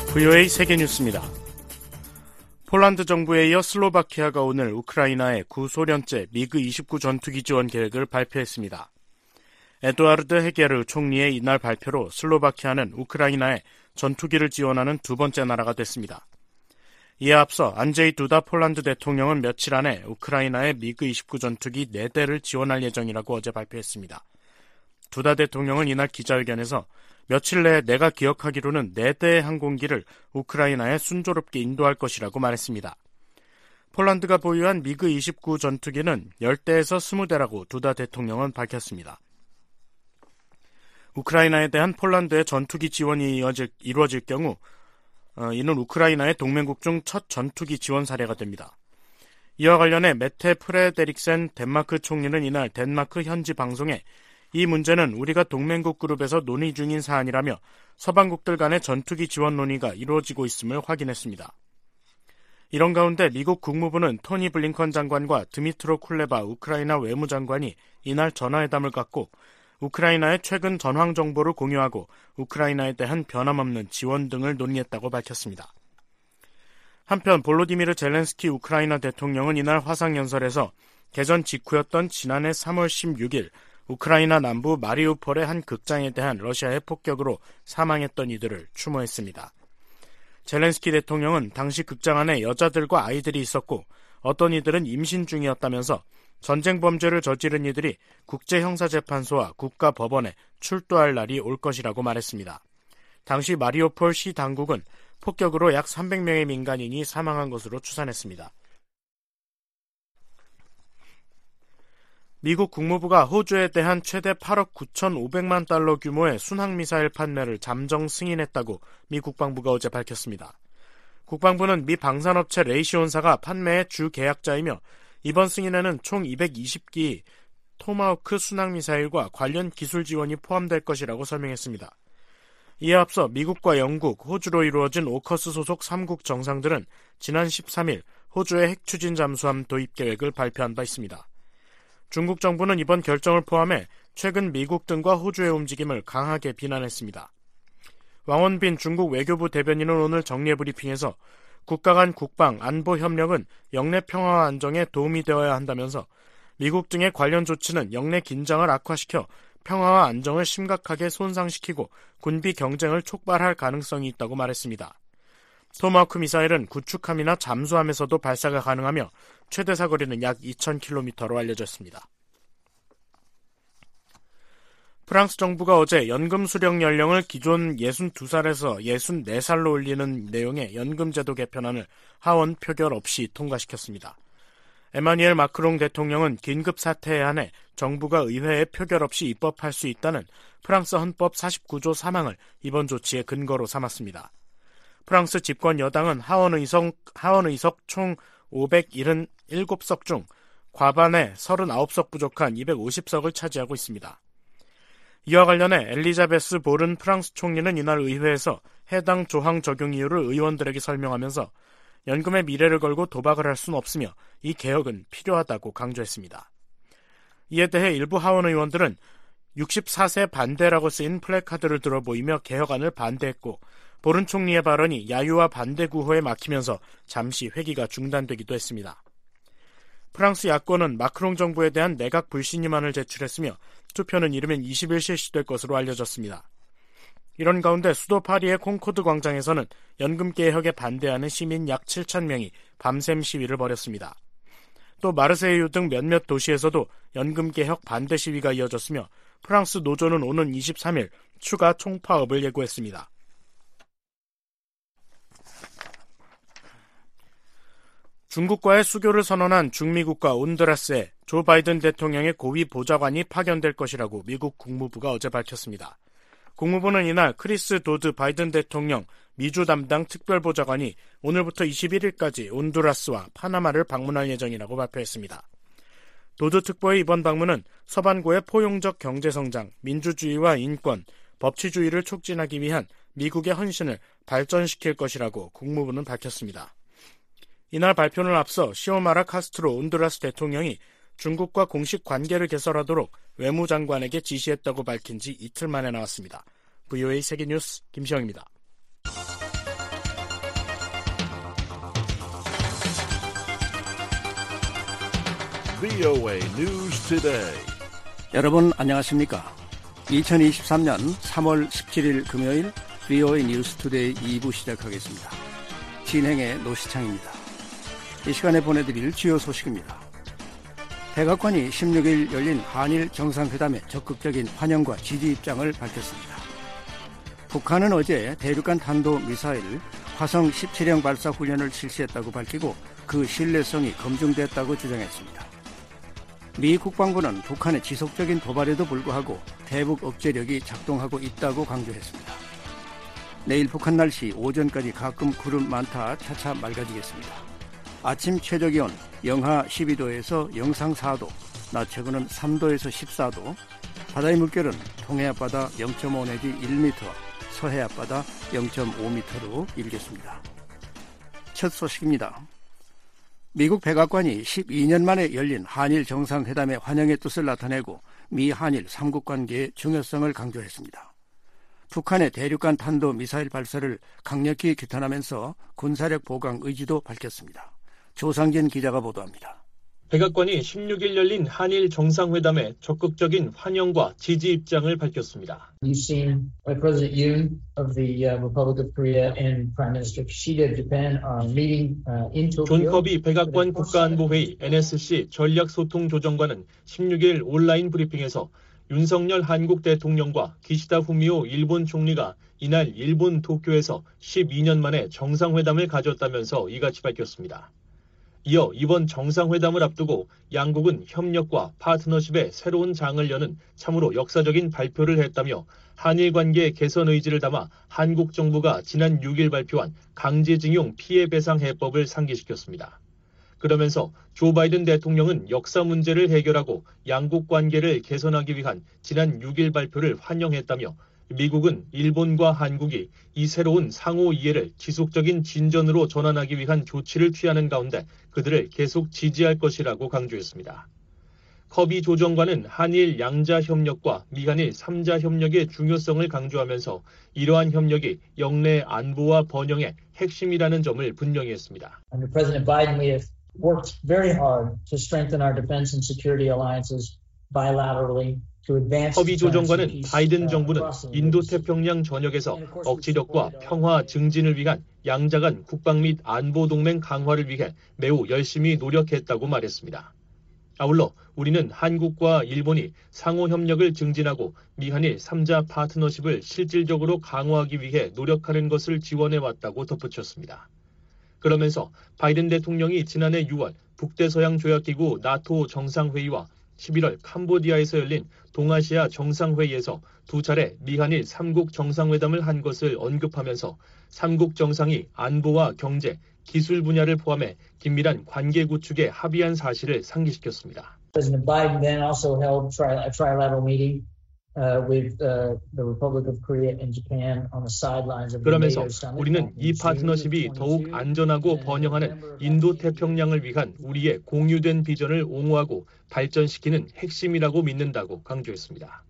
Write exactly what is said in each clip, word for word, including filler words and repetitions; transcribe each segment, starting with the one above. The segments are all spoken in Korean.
브이오에이 세계뉴스입니다. 폴란드 정부에 이어 슬로바키아가 오늘 우크라이나에 구소련제 미그 이십구 전투기 지원 계획을 발표했습니다. 에두아르드 헤게르 총리의 이날 발표로 슬로바키아는 우크라이나에 전투기를 지원하는 두 번째 나라가 됐습니다. 이에 앞서 안제이 두다 폴란드 대통령은 며칠 안에 우크라이나에 미그 이십구 전투기 네 대를 지원할 예정이라고 어제 발표했습니다. 두다 대통령은 이날 기자회견에서 며칠 내에 내가 기억하기로는 네 대의 항공기를 우크라이나에 순조롭게 인도할 것이라고 말했습니다. 폴란드가 보유한 미그 이십구 전투기는 십 대에서 이십 대라고 두다 대통령은 밝혔습니다. 우크라이나에 대한 폴란드의 전투기 지원이 이어질, 이루어질 경우 어, 이는 우크라이나의 동맹국 중 첫 전투기 지원 사례가 됩니다. 이와 관련해 메테 프레데릭센 덴마크 총리는 이날 덴마크 현지 방송에 이 문제는 우리가 동맹국 그룹에서 논의 중인 사안이라며 서방국들 간의 전투기 지원 논의가 이루어지고 있음을 확인했습니다. 이런 가운데 미국 국무부는 토니 블링컨 장관과 드미트로 쿨레바 우크라이나 외무장관이 이날 전화회담을 갖고 우크라이나의 최근 전황 정보를 공유하고 우크라이나에 대한 변함없는 지원 등을 논의했다고 밝혔습니다. 한편 볼로디미르 젤렌스키 우크라이나 대통령은 이날 화상연설에서 개전 직후였던 지난해 삼월 십육일 우크라이나 남부 마리우폴의 한 극장에 대한 러시아의 폭격으로 사망했던 이들을 추모했습니다. 젤렌스키 대통령은 당시 극장 안에 여자들과 아이들이 있었고 어떤 이들은 임신 중이었다면서 전쟁 범죄를 저지른 이들이 국제형사재판소와 국가법원에 출두할 날이 올 것이라고 말했습니다. 당시 마리우폴 시 당국은 폭격으로 약 삼백 명의 민간인이 사망한 것으로 추산했습니다. 미국 국무부가 호주에 대한 최대 팔억 구천오백만 달러 규모의 순항미사일 판매를 잠정 승인했다고 미 국방부가 어제 밝혔습니다. 국방부는 미 방산업체 레이시온사가 판매의 주 계약자이며 이번 승인에는 총 이백이십 기 토마호크 순항미사일과 관련 기술 지원이 포함될 것이라고 설명했습니다. 이에 앞서 미국과 영국, 호주로 이루어진 오커스 소속 삼 국 정상들은 지난 십삼일 호주의 핵추진 잠수함 도입 계획을 발표한 바 있습니다. 중국 정부는 이번 결정을 포함해 최근 미국 등과 호주의 움직임을 강하게 비난했습니다. 왕원빈 중국 외교부 대변인은 오늘 정례 브리핑에서 국가 간 국방, 안보 협력은 영내 평화와 안정에 도움이 되어야 한다면서 미국 등의 관련 조치는 영내 긴장을 악화시켜 평화와 안정을 심각하게 손상시키고 군비 경쟁을 촉발할 가능성이 있다고 말했습니다. 토마호크 미사일은 구축함이나 잠수함에서도 발사가 가능하며 최대 사거리는 약 이천 킬로미터로 알려졌습니다. 프랑스 정부가 어제 연금 수령 연령을 기존 예순두 살에서 예순네 살로 올리는 내용의 연금제도 개편안을 하원 표결 없이 통과시켰습니다. 에마뉘엘 마크롱 대통령은 긴급 사태에 한해 정부가 의회에 표결 없이 입법할 수 있다는 프랑스 헌법 사십구조 삼항을 이번 조치의 근거로 삼았습니다. 프랑스 집권 여당은 하원의석, 하원의석 총 오백칠십칠 석 중 과반의 삼십구 석 부족한 이백오십 석을 차지하고 있습니다. 이와 관련해 엘리자베스 보른 프랑스 총리는 이날 의회에서 해당 조항 적용 이유를 의원들에게 설명하면서 연금의 미래를 걸고 도박을 할 수는 없으며 이 개혁은 필요하다고 강조했습니다. 이에 대해 일부 하원 의원들은 육십사 세 반대라고 쓰인 플래카드를 들어 보이며 개혁안을 반대했고 보른 총리의 발언이 야유와 반대 구호에 막히면서 잠시 회기가 중단되기도 했습니다. 프랑스 야권은 마크롱 정부에 대한 내각 불신임안을 제출했으며 투표는 이르면 이십일 실시될 것으로 알려졌습니다. 이런 가운데 수도 파리의 콩코드 광장에서는 연금 개혁에 반대하는 시민 약 칠천 명이 밤샘 시위를 벌였습니다. 또 마르세유 등 몇몇 도시에서도 연금 개혁 반대 시위가 이어졌으며 프랑스 노조는 오는 이십삼일 추가 총파업을 예고했습니다. 중국과의 수교를 선언한 중미국가 온두라스에 조 바이든 대통령의 고위 보좌관이 파견될 것이라고 미국 국무부가 어제 밝혔습니다. 국무부는 이날 크리스 도드 바이든 대통령 미주 담당 특별보좌관이 오늘부터 이십일일까지 온두라스와 파나마를 방문할 예정이라고 발표했습니다. 도드 특보의 이번 방문은 서반구의 포용적 경제성장, 민주주의와 인권, 법치주의를 촉진하기 위한 미국의 헌신을 발전시킬 것이라고 국무부는 밝혔습니다. 이날 발표를 앞서 시오마라 카스트로 온두라스 대통령이 중국과 공식 관계를 개설하도록 외무장관에게 지시했다고 밝힌 지 이틀 만에 나왔습니다. 브이오에이 세계뉴스 김시영입니다. 브이오에이 News Today. 여러분 안녕하십니까? 이천이십삼년 삼월 십칠일 금요일 브이오에이 뉴스 투데이 이 부 시작하겠습니다. 진행의 노시창입니다. 이 시간에 보내드릴 주요 소식입니다. 백악관이 십육일 열린 한일 정상회담에 적극적인 환영과 지지 입장을 밝혔습니다. 북한은 어제 대륙간 탄도미사일 화성 십칠형 발사 훈련을 실시했다고 밝히고 그 신뢰성이 검증됐다고 주장했습니다. 미 국방부는 북한의 지속적인 도발에도 불구하고 대북 억제력이 작동하고 있다고 강조했습니다. 내일 북한 날씨 오전까지 가끔 구름 많다 차차 맑아지겠습니다. 아침 최저기온 영하 십이도에서 영상 사도, 낮 최고는 삼도에서 십사도, 바다의 물결은 동해 앞바다 영점오 내지 일 미터, 서해 앞바다 영점오 미터로 일겠습니다. 첫 소식입니다. 미국 백악관이 십이년 만에 열린 한일 정상회담의 환영의 뜻을 나타내고 미 한일 삼국 관계의 중요성을 강조했습니다. 북한의 대륙간 탄도미사일 발사를 강력히 규탄하면서 군사력 보강 의지도 밝혔습니다. 조상진 기자가 보도합니다. 백악관이 십육일 열린 한일 정상회담에 적극적인 환영과 지지 입장을 밝혔습니다. You've seen President Yoon of the Republic of Korea and Prime Minister Kishida of Japan are meeting in Tokyo. 존 커비 백악관 국가안보회의 엔에스씨 전략소통조정관은 십육일 온라인 브리핑에서 윤석열 한국 대통령과 기시다 후미오 일본 총리가 이날 일본 도쿄에서 십이년 만에 정상회담을 가졌다면서 이같이 밝혔습니다. 이어 이번 정상회담을 앞두고 양국은 협력과 파트너십의 새로운 장을 여는 참으로 역사적인 발표를 했다며 한일 관계 개선 의지를 담아 한국 정부가 지난 육일 발표한 강제징용 피해배상 해법을 상기시켰습니다. 그러면서 조 바이든 대통령은 역사 문제를 해결하고 양국 관계를 개선하기 위한 지난 육일 발표를 환영했다며 미국은 일본과 한국이 이 새로운 상호 이해를 지속적인 진전으로 전환하기 위한 조치를 취하는 가운데 그들을 계속 지지할 것이라고 강조했습니다. 커비 조정관은 한일 양자 협력과 미한일 삼자 협력의 중요성을 강조하면서 이러한 협력이 영내 안보와 번영의 핵심이라는 점을 분명히 했습니다. Under President Biden, we have worked very hard to strengthen our defense and security alliances bilaterally. 커비 조정관은 바이든 정부는 인도태평양 전역에서 억지력과 평화 증진을 위한 양자 간 국방 및 안보 동맹 강화를 위해 매우 열심히 노력했다고 말했습니다. 아울러 우리는 한국과 일본이 상호 협력을 증진하고 미한일 삼자 파트너십을 실질적으로 강화하기 위해 노력하는 것을 지원해왔다고 덧붙였습니다. 그러면서 바이든 대통령이 지난해 유월 북대서양조약기구 나토 정상회의와 십일월 캄보디아에서 열린 동아시아 정상회의에서 두 차례 미한일 삼국 정상회담을 한 것을 언급하면서 삼국 정상이 안보와 경제, 기술 분야를 포함해 긴밀한 관계 구축에 합의한 사실을 상기시켰습니다. President Biden then also held a trilateral meeting uh, with uh, the Republic of Korea and Japan on the sidelines of the 그러면서 NATO summit. 우리는 이 파트너십이 더욱 안전하고 번영하는 인도태평양을 위한 우리의 공유된 비전을 옹호하고 발전시키는 핵심이라고 믿는다고 강조했습니다.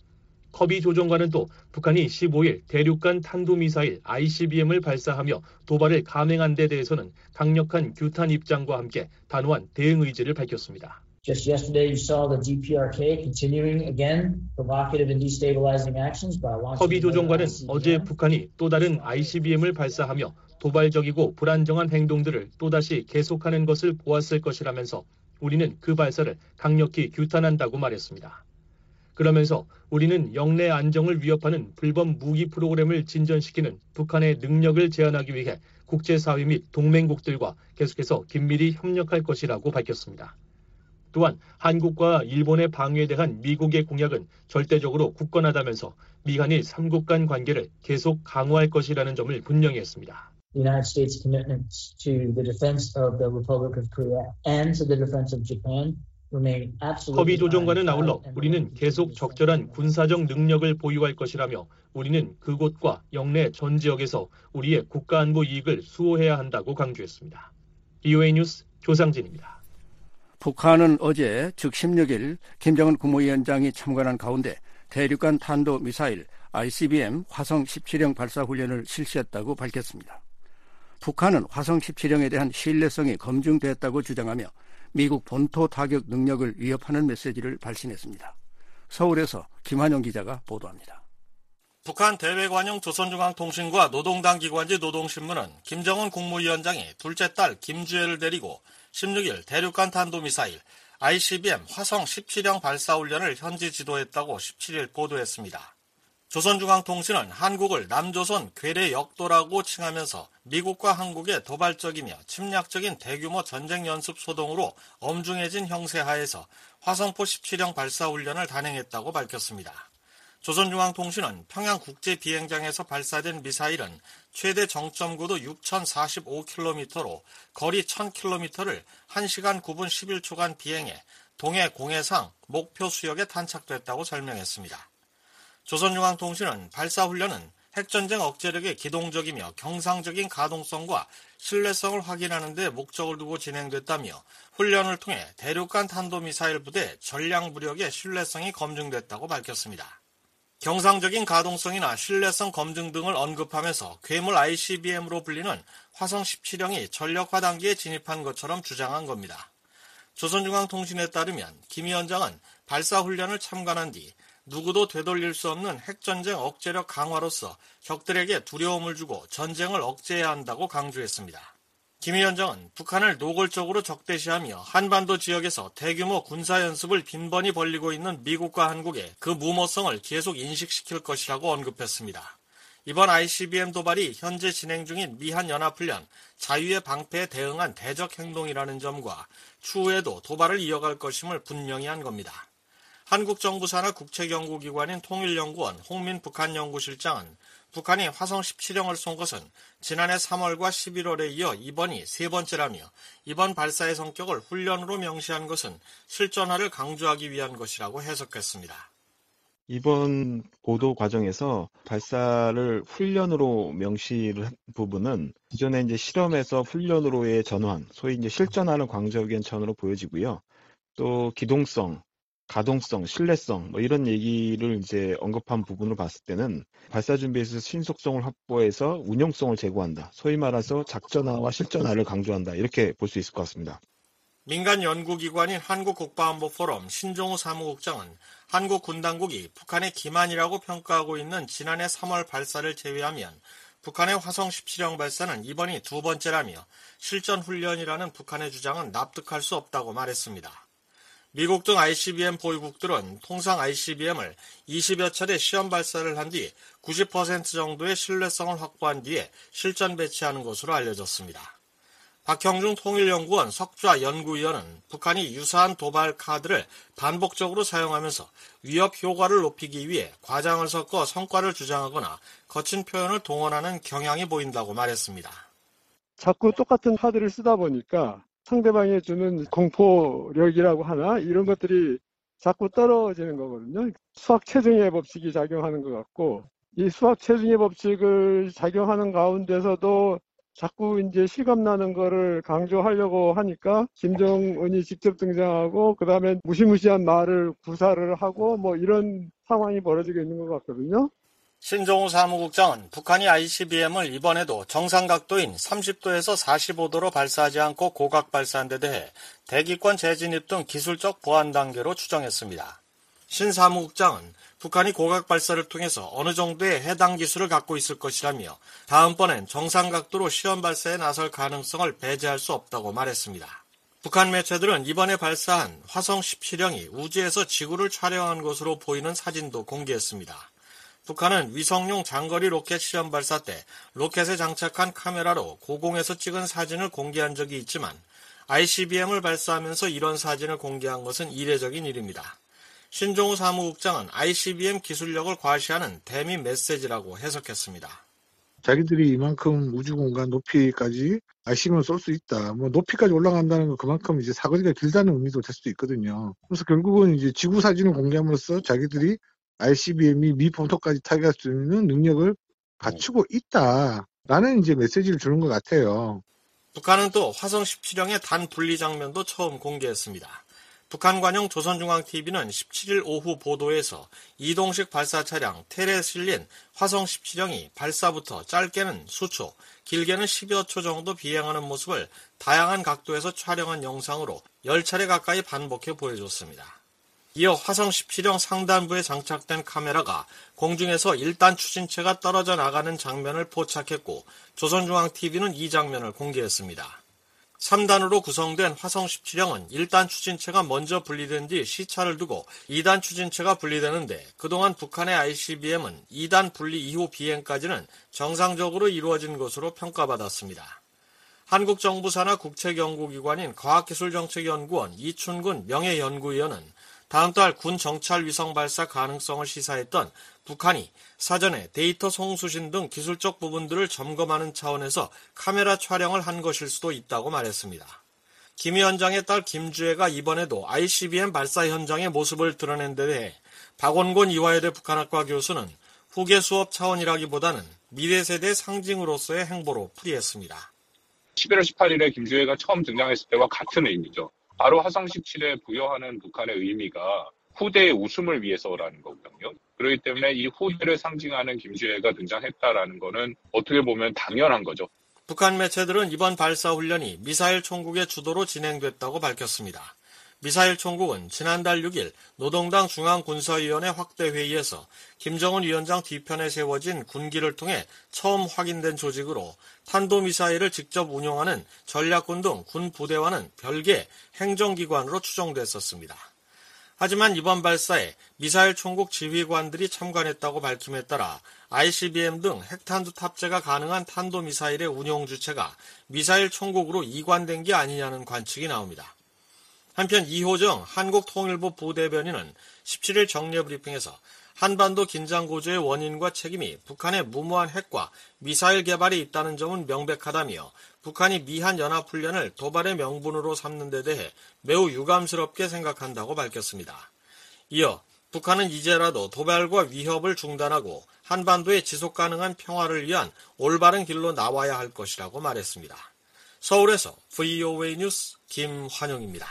커비 조정관은 또 북한이 십오일 대륙간 탄도미사일 아이씨비엠을 발사하며 도발을 감행한 데 대해서는 강력한 규탄 입장과 함께 단호한 대응 의지를 밝혔습니다. Just yesterday, you saw the 디피아르케이 continuing again provocative and destabilizing actions by launching. 커비 조정관은 어제 북한이 또 다른 아이씨비엠을 발사하며 도발적이고 불안정한 행동들을 또다시 계속하는 것을 보았을 것이라면서 우리는 그 발사를 강력히 규탄한다고 말했습니다. 그러면서 우리는 영내 안정을 위협하는 불법 무기 프로그램을 진전시키는 북한의 능력을 제한하기 위해 국제사회 및 동맹국들과 계속해서 긴밀히 협력할 것이라고 밝혔습니다. 또한 한국과 일본의 방위에 대한 미국의 공약은 절대적으로 굳건하다면서 미한일 삼국 간 관계를 계속 강화할 것이라는 점을 분명히 했습니다. The United States' commitments to the defense of the Republic of Korea and to the defense of Japan remain absolutely. 커비 조정관은 아울러 우리는 계속 적절한 군사적 능력을 보유할 것이라며 우리는 그곳과 영내 전 지역에서 우리의 국가안보 이익을 수호해야 한다고 강조했습니다. 브이오에이 뉴스 조상진입니다. 북한은 어제 즉 십육일 김정은 국무위원장이 참관한 가운데 대륙간 탄도미사일 아이씨비엠 화성 십칠형 발사 훈련을 실시했다고 밝혔습니다. 북한은 화성 십칠형에 대한 신뢰성이 검증됐다고 주장하며 미국 본토 타격 능력을 위협하는 메시지를 발신했습니다. 서울에서 김환영 기자가 보도합니다. 북한 대외관용 조선중앙통신과 노동당 기관지 노동신문은 김정은 국무위원장이 둘째 딸 김주애를 데리고 십육 일 대륙간 탄도미사일 아이씨비엠 화성 십칠형 발사훈련을 현지 지도했다고 십칠 일 보도했습니다. 조선중앙통신은 한국을 남조선 괴뢰 역도라고 칭하면서 미국과 한국의 도발적이며 침략적인 대규모 전쟁 연습 소동으로 엄중해진 형세 하에서 화성포 십칠형 발사훈련을 단행했다고 밝혔습니다. 조선중앙통신은 평양국제비행장에서 발사된 미사일은 최대 정점고도 육천사십오 킬로미터로 거리 천 킬로미터를 한 시간 구 분 십일 초간 비행해 동해 공해상 목표 수역에 탄착됐다고 설명했습니다. 조선중앙통신은 발사훈련은 핵전쟁 억제력의 기동적이며 경상적인 가동성과 신뢰성을 확인하는 데 목적을 두고 진행됐다며 훈련을 통해 대륙간 탄도미사일 부대 전량 무력의 신뢰성이 검증됐다고 밝혔습니다. 경상적인 가동성이나 신뢰성 검증 등을 언급하면서 괴물 아이씨비엠으로 불리는 화성 십칠형이 전력화 단계에 진입한 것처럼 주장한 겁니다. 조선중앙통신에 따르면 김 위원장은 발사훈련을 참관한 뒤 누구도 되돌릴 수 없는 핵전쟁 억제력 강화로서 적들에게 두려움을 주고 전쟁을 억제해야 한다고 강조했습니다. 김 위원장은 북한을 노골적으로 적대시하며 한반도 지역에서 대규모 군사연습을 빈번히 벌이고 있는 미국과 한국에 그 무모성을 계속 인식시킬 것이라고 언급했습니다. 이번 아이씨비엠 도발이 현재 진행 중인 미한연합훈련 자유의 방패에 대응한 대적 행동이라는 점과 추후에도 도발을 이어갈 것임을 분명히 한 겁니다. 한국 정부 산하 국책연구기관인 통일연구원 홍민 북한연구실장은 북한이 화성 십칠형을 쏜 것은 지난해 삼월과 십일월에 이어 이번이 세 번째라며 이번 발사의 성격을 훈련으로 명시한 것은 실전화를 강조하기 위한 것이라고 해석했습니다. 이번 보도 과정에서 발사를 훈련으로 명시를 한 부분은 기존에 이제 실험에서 훈련으로의 전환, 소위 이제 실전화를 강조하기엔 전으로 보여지고요. 또 기동성, 가동성, 신뢰성 뭐 이런 얘기를 이제 언급한 부분을 봤을 때는 발사 준비에서 신속성을 확보해서 운용성을 제고한다. 소위 말해서 작전화와 실전화를 강조한다. 이렇게 볼 수 있을 것 같습니다. 민간 연구기관인 한국국가안보포럼 신종우 사무국장은 한국 군당국이 북한의 기만이라고 평가하고 있는 지난해 삼월 발사를 제외하면 북한의 화성 십칠형 발사는 이번이 두 번째라며 실전훈련이라는 북한의 주장은 납득할 수 없다고 말했습니다. 미국 등 아이씨비엠 보유국들은 통상 아이씨비엠을 이십여 차례 시험 발사를 한 뒤 구십 퍼센트 정도의 신뢰성을 확보한 뒤에 실전 배치하는 것으로 알려졌습니다. 박형중 통일연구원 석좌 연구위원은 북한이 유사한 도발 카드를 반복적으로 사용하면서 위협 효과를 높이기 위해 과장을 섞어 성과를 주장하거나 거친 표현을 동원하는 경향이 보인다고 말했습니다. 자꾸 똑같은 카드를 쓰다 보니까 상대방이 주는 공포력이라고 하나 이런 것들이 자꾸 떨어지는 거거든요. 수학 체증의 법칙이 작용하는 것 같고 이 수학 체증의 법칙을 작용하는 가운데서도 자꾸 이제 실감나는 거를 강조하려고 하니까 김정은이 직접 등장하고 그 다음에 무시무시한 말을 구사를 하고 뭐 이런 상황이 벌어지고 있는 것 같거든요. 신종우 사무국장은 북한이 아이씨비엠을 이번에도 정상 각도인 삼십 도에서 사십오 도로 발사하지 않고 고각 발사한 데 대해 대기권 재진입 등 기술적 보완 단계로 추정했습니다. 신 사무국장은 북한이 고각 발사를 통해서 어느 정도의 해당 기술을 갖고 있을 것이라며 다음번엔 정상 각도로 시험 발사에 나설 가능성을 배제할 수 없다고 말했습니다. 북한 매체들은 이번에 발사한 화성 십칠형이 우주에서 지구를 촬영한 것으로 보이는 사진도 공개했습니다. 북한은 위성용 장거리 로켓 시험 발사 때 로켓에 장착한 카메라로 고공에서 찍은 사진을 공개한 적이 있지만 아이씨비엠을 발사하면서 이런 사진을 공개한 것은 이례적인 일입니다. 신종우 사무국장은 아이씨비엠 기술력을 과시하는 대미 메시지라고 해석했습니다. 자기들이 이만큼 우주공간 높이까지 아이씨비엠을 쏠 수 있다. 뭐 높이까지 올라간다는 건 그만큼 이제 사거리가 길다는 의미도 될 수도 있거든요. 그래서 결국은 이제 지구 사진을 공개함으로써 자기들이 아이씨비엠이 미 본토까지 타격할 수 있는 능력을 갖추고 있다라는 이제 메시지를 주는 것 같아요. 북한은 또 화성 십칠형의 단 분리 장면도 처음 공개했습니다. 북한 관용 조선중앙티비는 십칠일 오후 보도에서 이동식 발사 차량 텔에 실린 화성 십칠형이 발사부터 짧게는 수초, 길게는 십여 초 정도 비행하는 모습을 다양한 각도에서 촬영한 영상으로 열 차례 가까이 반복해 보여줬습니다. 이어 화성 십칠형 상단부에 장착된 카메라가 공중에서 일 단 추진체가 떨어져 나가는 장면을 포착했고 조선중앙티비는 이 장면을 공개했습니다. 삼 단으로 구성된 화성 십칠형은 일 단 추진체가 먼저 분리된 뒤 시차를 두고 이 단 추진체가 분리되는데 그동안 북한의 아이씨비엠은 이 단 분리 이후 비행까지는 정상적으로 이루어진 것으로 평가받았습니다. 한국정부 산하 국책연구기관인 과학기술정책연구원 이춘근 명예연구위원은 다음 달 군 정찰 위성 발사 가능성을 시사했던 북한이 사전에 데이터 송수신 등 기술적 부분들을 점검하는 차원에서 카메라 촬영을 한 것일 수도 있다고 말했습니다. 김 위원장의 딸 김주혜가 이번에도 아이씨비엠 발사 현장의 모습을 드러낸 데 대해 박원곤 이화여대 북한학과 교수는 후계 수업 차원이라기보다는 미래 세대의 상징으로서의 행보로 풀이했습니다. 십일월 십팔일에 김주혜가 처음 등장했을 때와 같은 의미죠. 바로 화성 십칠에 부여하는 북한의 의미가 후대의 웃음을 위해서라는 거거든요. 그렇기 때문에 이 후대를 상징하는 김주혜가 등장했다라는 거는 어떻게 보면 당연한 거죠. 북한 매체들은 이번 발사 훈련이 미사일 총국의 주도로 진행됐다고 밝혔습니다. 미사일 총국은 지난달 육일 노동당 중앙군사위원회 확대회의에서 김정은 위원장 뒤편에 세워진 군기를 통해 처음 확인된 조직으로 탄도미사일을 직접 운용하는 전략군 등 군 부대와는 별개 행정기관으로 추정됐었습니다. 하지만 이번 발사에 미사일 총국 지휘관들이 참관했다고 밝힘에 따라 아이씨비엠 등 핵탄두 탑재가 가능한 탄도미사일의 운용 주체가 미사일 총국으로 이관된 게 아니냐는 관측이 나옵니다. 한편 이호정 한국통일부 부대변인은 십칠일 정례 브리핑에서 한반도 긴장 고조의 원인과 책임이 북한의 무모한 핵과 미사일 개발에 있다는 점은 명백하다며 북한이 미한 연합훈련을 도발의 명분으로 삼는 데 대해 매우 유감스럽게 생각한다고 밝혔습니다. 이어 북한은 이제라도 도발과 위협을 중단하고 한반도의 지속가능한 평화를 위한 올바른 길로 나와야 할 것이라고 말했습니다. 서울에서 브이오에이 뉴스 김환영입니다.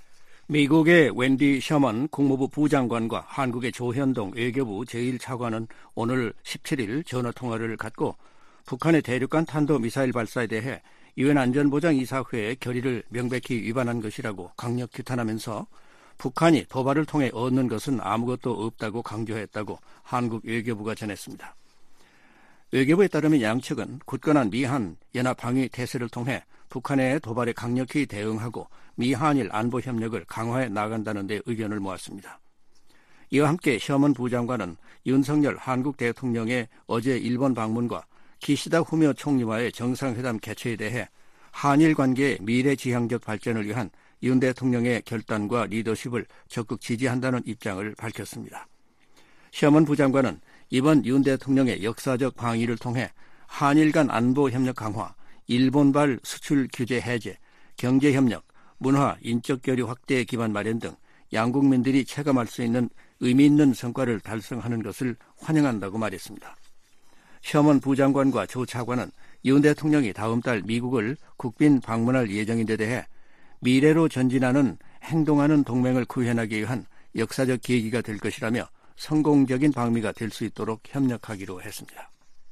미국의 웬디 셔먼 국무부 부장관과 한국의 조현동 외교부 제일 차관은 오늘 십칠일 전화통화를 갖고 북한의 대륙간 탄도미사일 발사에 대해 유엔 안전보장이사회의 결의를 명백히 위반한 것이라고 강력 규탄하면서 북한이 도발을 통해 얻는 것은 아무것도 없다고 강조했다고 한국 외교부가 전했습니다. 외교부에 따르면 양측은 굳건한 미한 연합방위 태세를 통해 북한의 도발에 강력히 대응하고 미한일 안보협력을 강화해 나간다는 데 의견을 모았습니다. 이와 함께 셔먼 부장관은 윤석열 한국 대통령의 어제 일본 방문과 기시다 후미오 총리와의 정상회담 개최에 대해 한일 관계의 미래지향적 발전을 위한 윤 대통령의 결단과 리더십을 적극 지지한다는 입장을 밝혔습니다. 셔먼 부장관은 이번 윤 대통령의 역사적 방위를 통해 한일 간 안보협력 강화, 일본발 수출 규제 해제, 경제협력, 문화, 인적 교류 확대 기반 마련 등 양국민들이 체감할 수 있는 의미 있는 성과를 달성하는 것을 환영한다고 말했습니다. 셔먼 부장관과 조 차관은 윤 대통령이 다음 달 미국을 국빈 방문할 예정인 데 대해 미래로 전진하는 행동하는 동맹을 구현하기 위한 역사적 계기가 될 것이라며 성공적인 방미가 될 수 있도록 협력하기로 했습니다.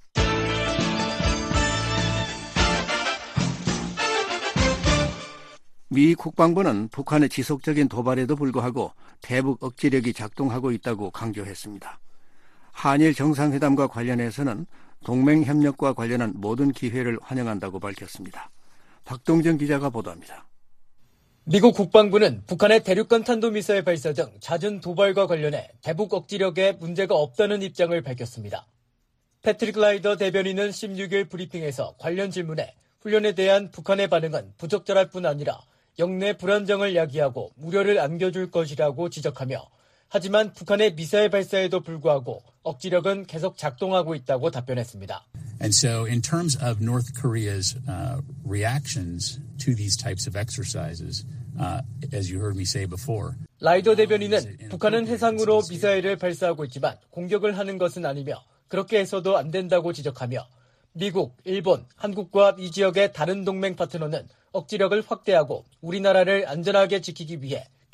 미 국방부는 북한의 지속적인 도발에도 불구하고 대북 억지력이 작동하고 있다고 강조했습니다. 한일 정상회담과 관련해서는 동맹협력과 관련한 모든 기회를 환영한다고 밝혔습니다. 박동정 기자가 보도합니다. 미국 국방부는 북한의 대륙간 탄도미사일 발사 등 잦은 도발과 관련해 대북 억지력에 문제가 없다는 입장을 밝혔습니다. 패트릭 라이더 대변인은 십육일 브리핑에서 관련 질문에 훈련에 대한 북한의 반응은 부적절할 뿐 아니라 영내 불안정을 야기하고 우려를 안겨줄 것이라고 지적하며 하지만 북한의 미사일 발사에도 불구하고 억지력은 계속 작동하고 있다고 답변했습니다. And so in terms of North Korea's uh, reactions to these types of exercises, uh, as you heard me say before. 라이더 대변인은 북한은 해상으로 미사일을 발사하고 있지만 공격을 하는 것은 아니며 그렇게 해서도 안 된다고 지적하며 미국, 일본, 한국과 이 지역의 다른 동맹 파트너는 억지력을 확대하고 우리나라를 안전하게 지키기 위해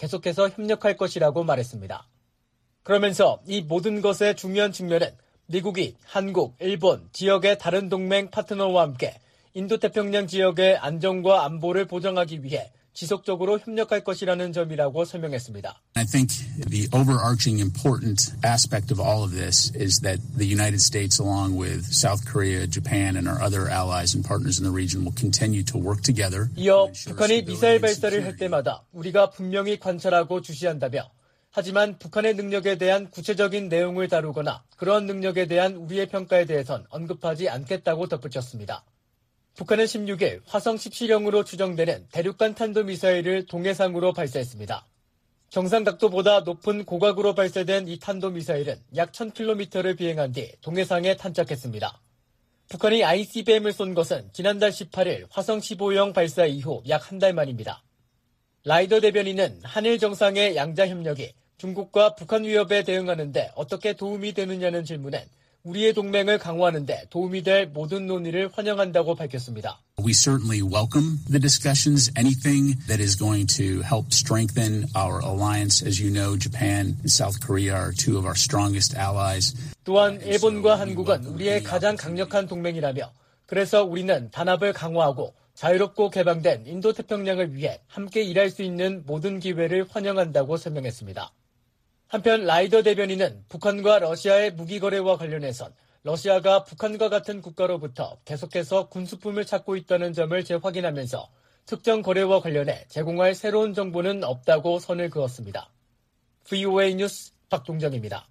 계속해서 협력할 것이라고 말했습니다. 그러면서 이 모든 것의 중요한 측면은 미국이 한국, 일본, 지역의 다른 동맹 파트너와 함께 인도태평양 지역의 안정과 안보를 보장하기 위해 지속적으로 협력할 것이라는 점이라고 설명했습니다. I think the overarching important aspect of all of this is that the United States, along with South Korea, Japan, and our other allies and partners in the region, will continue to work together. 이어 북한이 미사일 발사를 할 때마다 우리가 분명히 관찰하고 주시한다며 하지만 북한의 능력에 대한 구체적인 내용을 다루거나 그런 능력에 대한 우리의 평가에 대해선 언급하지 않겠다고 덧붙였습니다. 북한은 십육 일 화성 십칠형으로 추정되는 대륙간 탄도미사일을 동해상으로 발사했습니다. 정상 각도보다 높은 고각으로 발사된 이 탄도미사일은 약 천 킬로미터를 비행한 뒤 동해상에 탄착했습니다. 북한이 아이씨비엠을 쏜 것은 지난달 십팔 일 화성 십오형 발사 이후 약 한 달 만입니다. 라이더 대변인은 한일 정상의 양자 협력이 중국과 북한 위협에 대응하는 데 어떻게 도움이 되느냐는 질문엔 우리의 동맹을 강화하는 데 도움이 될 모든 논의를 환영한다고 밝혔습니다. We certainly welcome the discussions. Anything that is going to help strengthen our alliance. As you know, Japan and South Korea are two of our strongest allies. 또한 일본과 한국은 우리의 가장 강력한 동맹이라며 그래서 우리는 단합을 강화하고 자유롭고 개방된 인도태평양을 위해 함께 일할 수 있는 모든 기회를 환영한다고 설명했습니다. 한편 라이더 대변인은 북한과 러시아의 무기 거래와 관련해선 러시아가 북한과 같은 국가로부터 계속해서 군수품을 찾고 있다는 점을 재확인하면서 특정 거래와 관련해 제공할 새로운 정보는 없다고 선을 그었습니다. 브이오에이 뉴스 박동정입니다.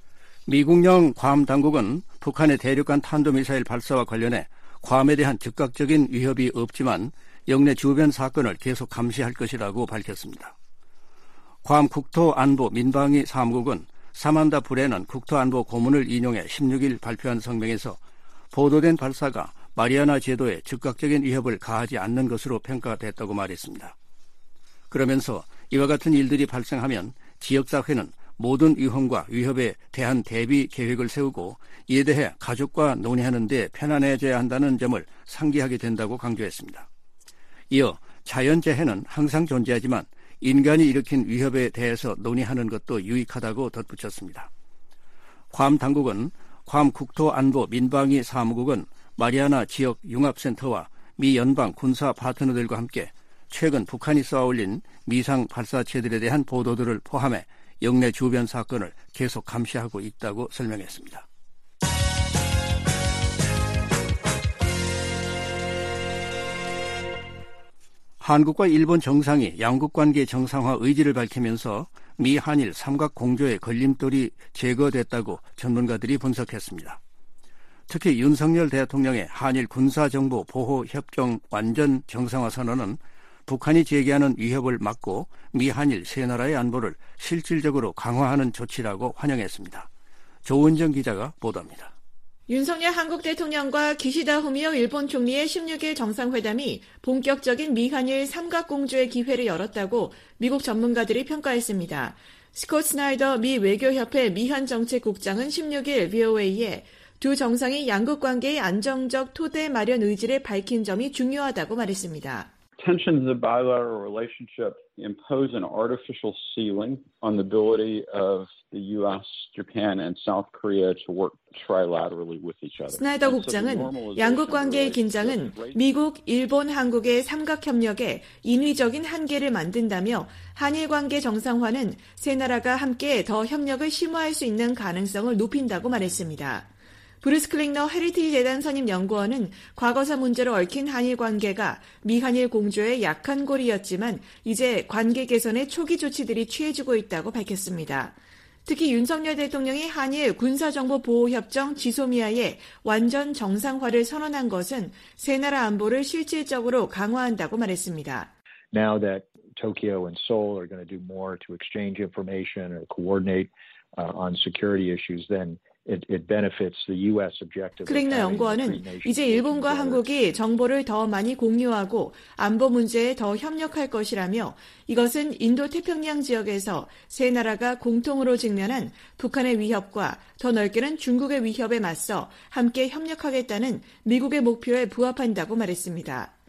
미국령 괌 당국은 북한의 대륙간 탄도미사일 발사와 관련해 괌에 대한 즉각적인 위협이 없지만 영내 주변 사건을 계속 감시할 것이라고 밝혔습니다. 괌 국토안보 민방위 사무국은 사만다 브레넌 국토안보 고문을 인용해 십육 일 발표한 성명에서 보도된 발사가 마리아나 제도에 즉각적인 위협을 가하지 않는 것으로 평가됐다고 말했습니다. 그러면서 이와 같은 일들이 발생하면 지역사회는 모든 위험과 위협에 대한 대비 계획을 세우고 이에 대해 가족과 논의하는 데 편안해져야 한다는 점을 상기하게 된다고 강조했습니다. 이어 자연재해는 항상 존재하지만 인간이 일으킨 위협에 대해서 논의하는 것도 유익하다고 덧붙였습니다. 괌 당국은 괌 국토안보 민방위 사무국은 마리아나 지역 융합센터와 미 연방 군사 파트너들과 함께 최근 북한이 쏘아올린 미상 발사체들에 대한 보도들을 포함해 영내 주변 사건을 계속 감시하고 있다고 설명했습니다. 한국과 일본 정상이 양국관계 정상화 의지를 밝히면서 미 한일 삼각공조의 걸림돌이 제거됐다고 전문가들이 분석했습니다. 특히 윤석열 대통령의 한일 군사정보 보호협정 완전 정상화 선언은 북한이 제기하는 위협을 막고 미 한일 세 나라의 안보를 실질적으로 강화하는 조치라고 환영했습니다. 조은정 기자가 보도합니다. 윤석열 한국 대통령과 기시다 후미오 일본 총리의 십육 일 정상회담이 본격적인 미한일 삼각공조의 기회를 열었다고 미국 전문가들이 평가했습니다. 스콧 스나이더 미 외교협회 미한정책국장은 십육 일 브이오에이에 두 정상이 양국 관계의 안정적 토대 마련 의지를 밝힌 점이 중요하다고 말했습니다. Tensions of bilateral relationship impose an artificial ceiling on the ability of the U S, Japan, and South Korea to work trilaterally with each other. 스나이더 국장은 양국 관계의 긴장은 미국, 일본, 한국의 삼각협력에 인위적인 한계를 만든다며 한일 관계 정상화는 세 나라가 함께 더 협력을 심화할 수 있는 가능성을 높인다고 말했습니다. 브루스 클링너 헤리티지 재단 선임 연구원은 과거사 문제로 얽힌 한일 관계가 미한일 공조의 약한 고리였지만 이제 관계 개선의 초기 조치들이 취해지고 있다고 밝혔습니다. 특히 윤석열 대통령이 한일 군사정보보호협정 지소미아의 완전 정상화를 선언한 것은 세 나라 안보를 실질적으로 강화한다고 말했습니다. Now that Tokyo and Seoul are going to do more to exchange information or coordinate uh, on security issues, then It, it benefits the U S objective. 클링너 연구원은 이제 일본과 한국이 정보를 더 많이 공유하고 안보 문제에 더 협력할 것이라며 이것은 인도태평양 지역에서 세 나라가 공통으로 직면한 북한의 위협과 더 넓게는 중국의 위협에 맞서 함께 협력하겠다는 미국의 목표에 부합한다고 말했습니다.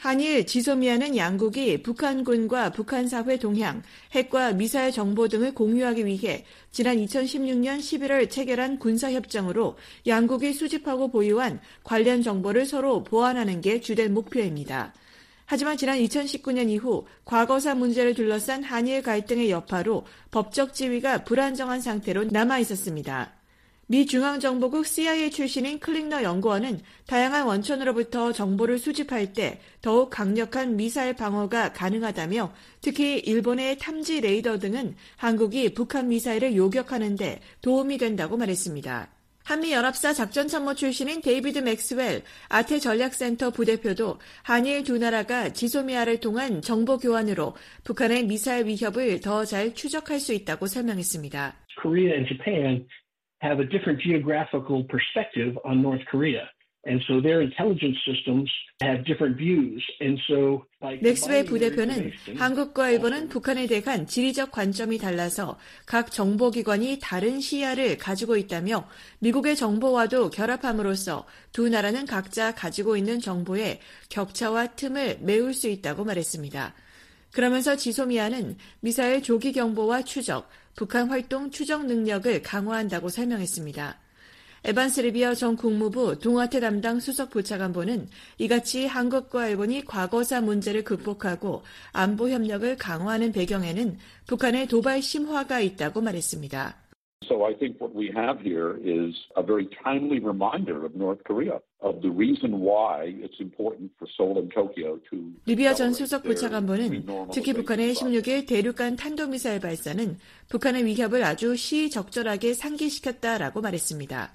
한일 지소미아는 양국이 북한군과 북한 사회 동향, 핵과 미사일 정보 등을 공유하기 위해 지난 이천십육 년 십일월 체결한 군사협정으로 양국이 수집하고 보유한 관련 정보를 서로 보완하는 게 주된 목표입니다. 하지만 지난 이천십구 년 이후 과거사 문제를 둘러싼 한일 갈등의 여파로 법적 지위가 불안정한 상태로 남아 있었습니다. 미 중앙정보국 씨아이에이 출신인 클링너 연구원은 다양한 원천으로부터 정보를 수집할 때 더욱 강력한 미사일 방어가 가능하다며 특히 일본의 탐지 레이더 등은 한국이 북한 미사일을 요격하는 데 도움이 된다고 말했습니다. 한미연합사 작전참모 출신인 데이비드 맥스웰 아태전략센터 부대표도 한일 두 나라가 지소미아를 통한 정보 교환으로 북한의 미사일 위협을 더 잘 추적할 수 있다고 설명했습니다. Korea and Japan have a different geographical perspective on North Korea. And so their intelligence systems have different views. And so 맥스웰 부대표는 한국과 일본은 북한에 대한 지리적 관점이 달라서 각 정보기관이 다른 시야를 가지고 있다며 미국의 정보와도 결합함으로써 두 나라는 각자 가지고 있는 정보의 격차와 틈을 메울 수 있다고 말했습니다. 그러면서 지소미아는 미사일 조기 경보와 추적, 북한 활동 추적 능력을 강화한다고 설명했습니다. 에반스 리비어 전 국무부 동아태 담당 수석 부차관보는 이같이 한국과 일본이 과거사 문제를 극복하고 안보 협력을 강화하는 배경에는 북한의 도발 심화가 있다고 말했습니다. So I think what we have here is a very timely reminder of North Korea of the reason why it's important for Seoul and Tokyo to 리비아 전 수석 부차관보는 특히 북한의 십육 일 대륙간 탄도미사일 발사는 북한의 위협을 아주 시적절하게 상기시켰다라고 말했습니다.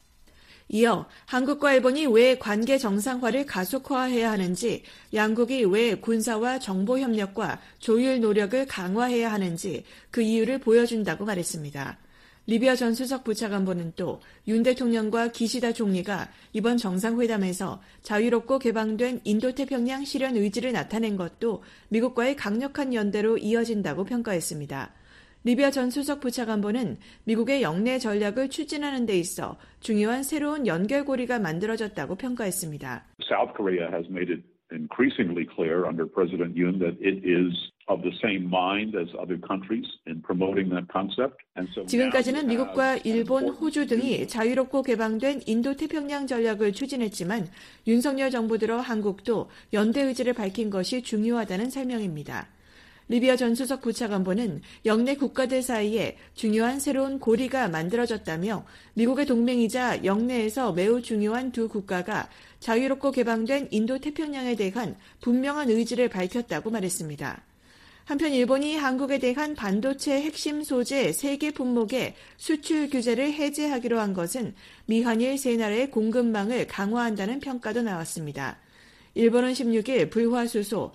이어 한국과 일본이 왜 관계 정상화를 가속화해야 하는지, 양국이 왜 군사와 정보 협력과 조율 노력을 강화해야 하는지 그 이유를 보여준다고 말했습니다. 리비아 전 수석 부차관보는 또 윤 대통령과 기시다 총리가 이번 정상회담에서 자유롭고 개방된 인도태평양 실현 의지를 나타낸 것도 미국과의 강력한 연대로 이어진다고 평가했습니다. 리비아 전 수석 부차관보는 미국의 영내 전략을 추진하는 데 있어 중요한 새로운 연결고리가 만들어졌다고 평가했습니다. South Korea has made it increasingly clear under President Yoon that it is of the same mind as other countries in promoting that concept. And so 지금까지는 미국과 일본, 호주 등이 자유롭고 개방된 인도태평양 전략을 추진했지만 윤석열 정부 들어 한국도 연대 의지를 밝힌 것이 중요하다는 설명입니다. 리비아 전 수석 부차관보는 영내 국가들 사이에 중요한 새로운 고리가 만들어졌다며 미국의 동맹이자 영내에서 매우 중요한 두 국가가 자유롭고 개방된 인도태평양에 대한 분명한 의지를 밝혔다고 말했습니다. 한편 일본이 한국에 대한 반도체 핵심 소재 세 개 품목의 수출 규제를 해제하기로 한 것은 미한일 세 나라의 공급망을 강화한다는 평가도 나왔습니다. 일본은 십육 일 불화수소,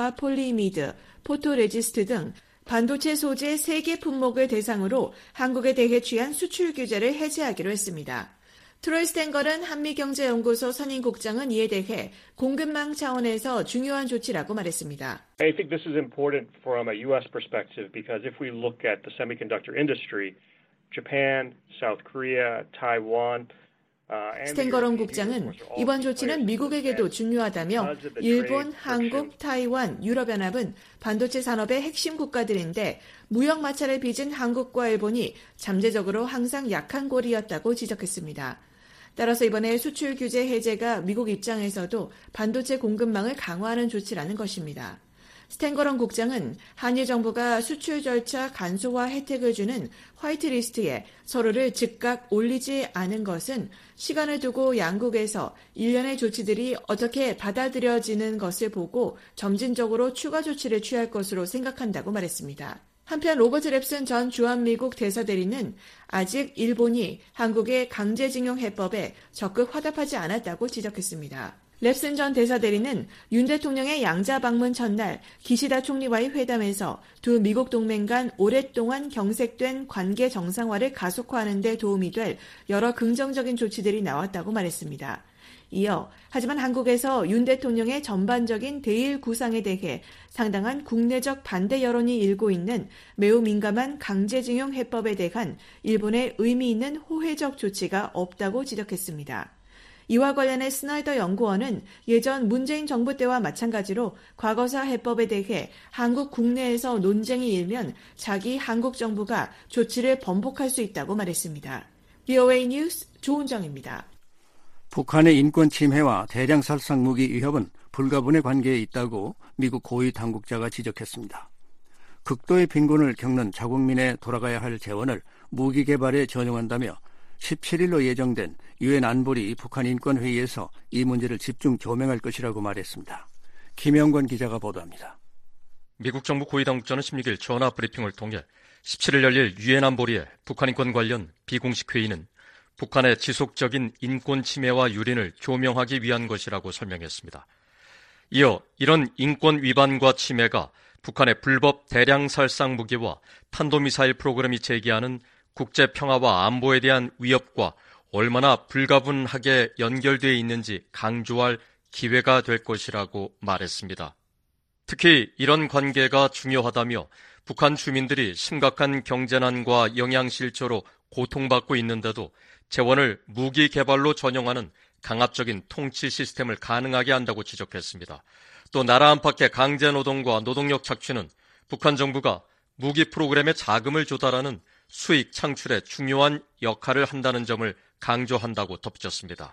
불화폴리미드, 포토레지스트 등 반도체 소재 세 개 품목을 대상으로 한국에 대해 취한 수출 규제를 해제하기로 했습니다. 트로이 스탠걸은 한미경제연구소 선임국장은 이에 대해 공급망 차원에서 중요한 조치라고 말했습니다. I think this is important from a U S perspective because if we look at the semiconductor industry, Japan, South Korea, Taiwan, 스탠거런 국장은 이번 조치는 미국에게도 중요하다며 일본, 한국, 타이완, 유럽연합은 반도체 산업의 핵심 국가들인데 무역 마찰을 빚은 한국과 일본이 잠재적으로 항상 약한 고리였다고 지적했습니다. 따라서 이번에 수출 규제 해제가 미국 입장에서도 반도체 공급망을 강화하는 조치라는 것입니다. 스탠거런 국장은 한일 정부가 수출 절차 간소화 혜택을 주는 화이트리스트에 서로를 즉각 올리지 않은 것은 시간을 두고 양국에서 일련의 조치들이 어떻게 받아들여지는 것을 보고 점진적으로 추가 조치를 취할 것으로 생각한다고 말했습니다. 한편 로버트 랩슨 전 주한미국 대사대리는 아직 일본이 한국의 강제징용 해법에 적극 화답하지 않았다고 지적했습니다. 랩슨 전 대사대리는 윤 대통령의 양자 방문 첫날 기시다 총리와의 회담에서 두 미국 동맹 간 오랫동안 경색된 관계 정상화를 가속화하는 데 도움이 될 여러 긍정적인 조치들이 나왔다고 말했습니다. 이어 하지만 한국에서 윤 대통령의 전반적인 대일 구상에 대해 상당한 국내적 반대 여론이 일고 있는 매우 민감한 강제징용 해법에 대한 일본의 의미 있는 호혜적 조치가 없다고 지적했습니다. 이와 관련해 스나이더 연구원은 예전 문재인 정부 때와 마찬가지로 과거사 해법에 대해 한국 국내에서 논쟁이 일면 자기 한국 정부가 조치를 번복할 수 있다고 말했습니다. 브이오에이 뉴스 조은정입니다. 북한의 인권 침해와 대량 살상 무기 위협은 불가분의 관계에 있다고 미국 고위 당국자가 지적했습니다. 극도의 빈곤을 겪는 자국민에 돌아가야 할 재원을 무기 개발에 전용한다며 십칠일로 예정된 유엔 안보리 북한 인권회의에서 이 문제를 집중 조명할 것이라고 말했습니다. 김영권 기자가 보도합니다. 미국 정부 고위 당국자는 십육일 전화 브리핑을 통해 십칠일 열릴 유엔 안보리의 북한 인권 관련 비공식 회의는 북한의 지속적인 인권 침해와 유린을 조명하기 위한 것이라고 설명했습니다. 이어 이런 인권 위반과 침해가 북한의 불법 대량 살상 무기와 탄도미사일 프로그램이 제기하는 국제 평화와 안보에 대한 위협과 얼마나 불가분하게 연결되어 있는지 강조할 기회가 될 것이라고 말했습니다. 특히 이런 관계가 중요하다며 북한 주민들이 심각한 경제난과 영양실조로 고통받고 있는데도 재원을 무기 개발로 전용하는 강압적인 통치 시스템을 가능하게 한다고 지적했습니다. 또 나라 안팎의 강제노동과 노동력 착취는 북한 정부가 무기 프로그램에 자금을 조달하는 수익 창출에 중요한 역할을 한다는 점을 강조한다고 덧붙였습니다.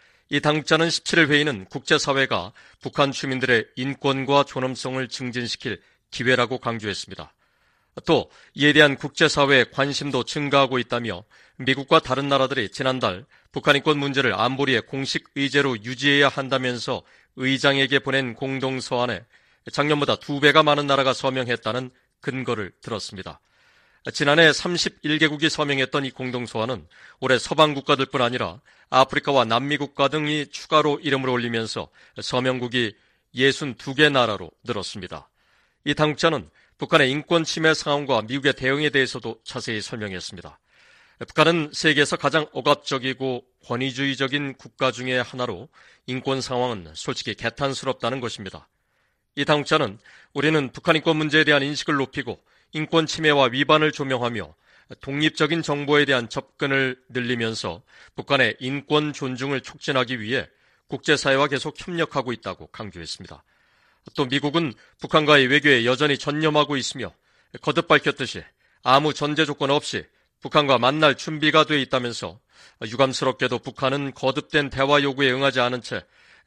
이 당국자는 십칠일 회의는 국제사회가 북한 주민들의 인권과 존엄성을 증진시킬 기회라고 강조했습니다. 또 이에 대한 국제사회의 관심도 증가하고 있다며 미국과 다른 나라들이 지난달 북한 인권 문제를 안보리의 공식 의제로 유지해야 한다면서 의장에게 보낸 공동서한에 작년보다 두 배가 많은 나라가 서명했다는 근거를 들었습니다. 지난해 삼십일 개국이 서명했던 이 공동서한은 올해 서방 국가들뿐 아니라 아프리카와 남미 국가 등이 추가로 이름을 올리면서 서명국이 육십이 개 나라로 늘었습니다. 이 당국자는 북한의 인권 침해 상황과 미국의 대응에 대해서도 자세히 설명했습니다. 북한은 세계에서 가장 억압적이고 권위주의적인 국가 중의 하나로 인권 상황은 솔직히 개탄스럽다는 것입니다. 이 당국자는 우리는 북한 인권 문제에 대한 인식을 높이고 인권 침해와 위반을 조명하며 독립적인 정보에 대한 접근을 늘리면서 북한의 인권 존중을 촉진하기 위해 국제사회와 계속 협력하고 있다고 강조했습니다. 또 미국은 북한과의 외교에 여전히 전념하고 있으며 거듭 밝혔듯이 아무 전제 조건 없이 북한과 만날 준비가 돼 있다면서 유감스럽게도 북한은 거듭된 대화 요구에 응하지 않은 채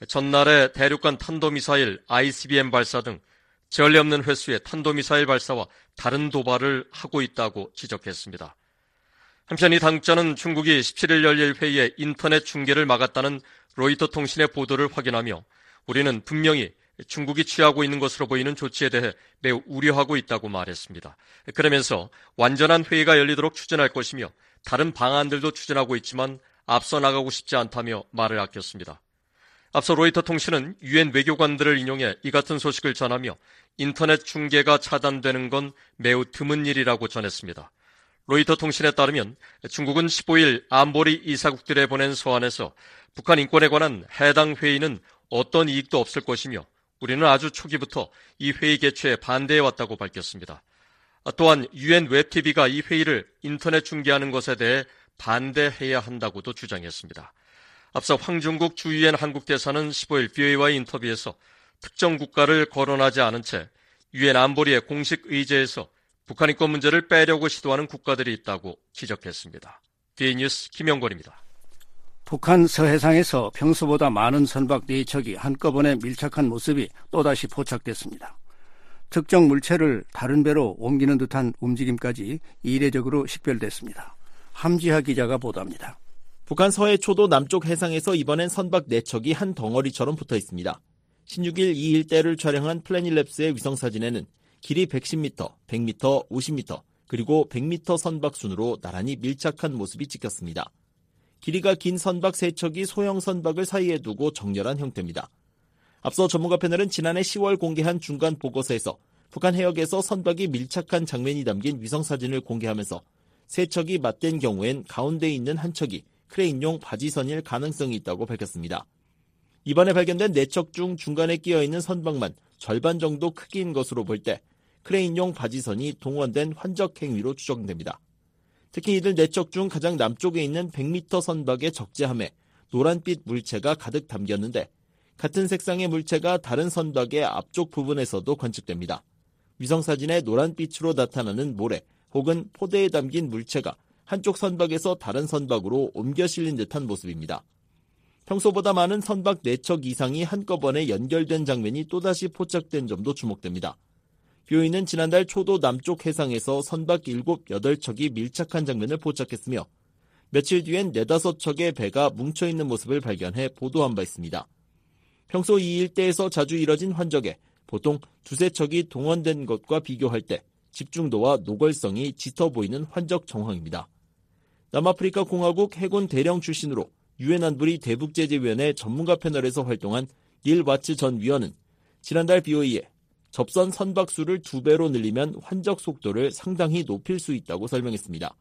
전날의 대륙간 탄도미사일 아이씨비엠 발사 등 전례 없는 횟수의 탄도미사일 발사와 다른 도발을 하고 있다고 지적했습니다. 한편 이 당국자는 중국이 십칠일 열릴 회의에 인터넷 중계를 막았다는 로이터 통신의 보도를 확인하며 우리는 분명히 중국이 취하고 있는 것으로 보이는 조치에 대해 매우 우려하고 있다고 말했습니다. 그러면서 완전한 회의가 열리도록 추진할 것이며 다른 방안들도 추진하고 있지만 앞서 나가고 싶지 않다며 말을 아꼈습니다. 앞서 로이터 통신은 유엔 외교관들을 인용해 이 같은 소식을 전하며 인터넷 중계가 차단되는 건 매우 드문 일이라고 전했습니다. 로이터 통신에 따르면 중국은 십오일 안보리 이사국들에 보낸 서한에서 북한 인권에 관한 해당 회의는 어떤 이익도 없을 것이며 우리는 아주 초기부터 이 회의 개최에 반대해왔다고 밝혔습니다. 또한 유엔 웹티비가 이 회의를 인터넷 중계하는 것에 대해 반대해야 한다고도 주장했습니다. 앞서 황중국 주유엔 한국대사는 십오일 브이오에이와의 인터뷰에서 특정 국가를 거론하지 않은 채 유엔 안보리의 공식 의제에서 북한 인권 문제를 빼려고 시도하는 국가들이 있다고 지적했습니다. 브이오에이 뉴스 김영권입니다. 북한 서해상에서 평소보다 많은 선박 네 척이 한꺼번에 밀착한 모습이 또다시 포착됐습니다. 특정 물체를 다른 배로 옮기는 듯한 움직임까지 이례적으로 식별됐습니다. 함지하 기자가 보도합니다. 북한 서해초도 남쪽 해상에서 이번엔 선박 네 척이 한 덩어리처럼 붙어 있습니다. 십육일 이 일대를 촬영한 플래닛랩스의 위성사진에는 길이 백십 미터, 백 미터, 오십 미터, 그리고 백 미터 선박 순으로 나란히 밀착한 모습이 찍혔습니다. 길이가 긴 선박 세 척이 소형 선박을 사이에 두고 정렬한 형태입니다. 앞서 전문가 패널은 지난해 시월 공개한 중간 보고서에서 북한 해역에서 선박이 밀착한 장면이 담긴 위성사진을 공개하면서 세 척이 맞댄 경우엔 가운데 있는 한 척이 크레인용 바지선일 가능성이 있다고 밝혔습니다. 이번에 발견된 네 척 중 중간에 끼어있는 선박만 절반 정도 크기인 것으로 볼 때 크레인용 바지선이 동원된 환적 행위로 추정됩니다. 특히 이들 네 척 중 가장 남쪽에 있는 백 미터 선박에 적재함에 노란빛 물체가 가득 담겼는데 같은 색상의 물체가 다른 선박의 앞쪽 부분에서도 관측됩니다. 위성사진에 노란빛으로 나타나는 모래 혹은 포대에 담긴 물체가 한쪽 선박에서 다른 선박으로 옮겨 실린 듯한 모습입니다. 평소보다 많은 선박 네 척 이상이 한꺼번에 연결된 장면이 또다시 포착된 점도 주목됩니다. 비오이는 지난달 초도 남쪽 해상에서 선박 일곱, 여덟 척이 밀착한 장면을 포착했으며 며칠 뒤엔 네다섯 척의 배가 뭉쳐있는 모습을 발견해 보도한 바 있습니다. 평소 이 일대에서 자주 이뤄진 환적에 보통 두세 척이 동원된 것과 비교할 때 집중도와 노골성이 짙어 보이는 환적 정황입니다. 남아프리카 공화국 해군 대령 출신으로 유엔 안보리 대북제재위원회 전문가 패널에서 활동한 닐 와츠 전 위원은 지난달 비오이에 접선 선박 수를 두 배로 늘리면 환적 속도를 상당히 높일 수 있다고 설명했습니다.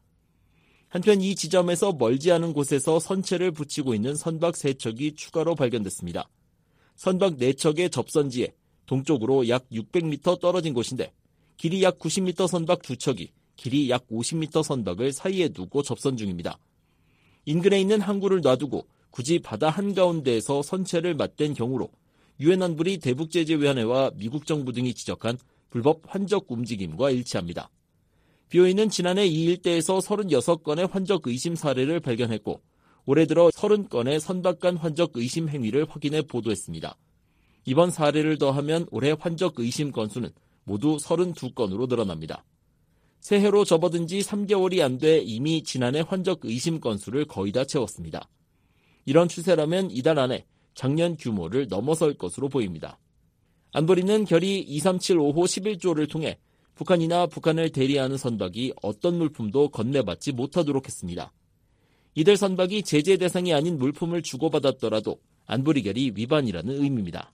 한편 이 지점에서 멀지 않은 곳에서 선체를 붙이고 있는 선박 세 척이 추가로 발견됐습니다. 선박 네 척의 접선지에 동쪽으로 약 육백 미터 떨어진 곳인데 길이 약 구십 미터 선박 두 척이 길이 약 오십 미터 선박을 사이에 두고 접선 중입니다. 인근에 있는 항구를 놔두고 굳이 바다 한가운데에서 선체를 맞댄 경우로 유엔 안보리 대북제재위원회와 미국 정부 등이 지적한 불법 환적 움직임과 일치합니다. 비오이는 지난해 이 일대에서 서른여섯 건의 환적 의심 사례를 발견했고 올해 들어 서른 건의 선박 간 환적 의심 행위를 확인해 보도했습니다. 이번 사례를 더하면 올해 환적 의심 건수는 모두 서른두 건으로 늘어납니다. 새해로 접어든 지 삼 개월이 안 돼 이미 지난해 환적 의심 건수를 거의 다 채웠습니다. 이런 추세라면 이달 안에 작년 규모를 넘어설 것으로 보입니다. 안보리는 결의 이삼칠오호 십일 조를 통해 북한이나 북한을 대리하는 선박이 어떤 물품도 건네받지 못하도록 했습니다. 이들 선박이 제재 대상이 아닌 물품을 주고받았더라도 안보리 결의 위반이라는 의미입니다.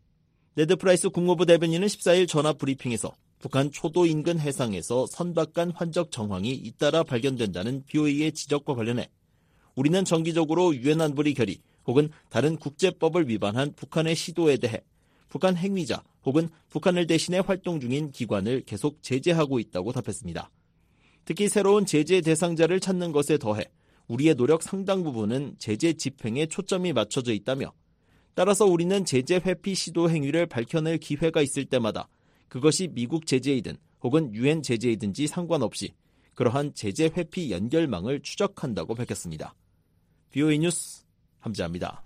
네드 프라이스 국무부 대변인은 십사일 전화 브리핑에서 북한 초도 인근 해상에서 선박 간 환적 정황이 잇따라 발견된다는 비오이의 지적과 관련해 우리는 정기적으로 유엔 안보리 결의 혹은 다른 국제법을 위반한 북한의 시도에 대해 북한 행위자 혹은 북한을 대신해 활동 중인 기관을 계속 제재하고 있다고 답했습니다. 특히 새로운 제재 대상자를 찾는 것에 더해 우리의 노력 상당 부분은 제재 집행에 초점이 맞춰져 있다며 따라서 우리는 제재 회피 시도 행위를 밝혀낼 기회가 있을 때마다 그것이 미국 제재이든 혹은 유엔 제재이든지 상관없이 그러한 제재 회피 연결망을 추적한다고 밝혔습니다. 비오이 뉴스 함재합니다.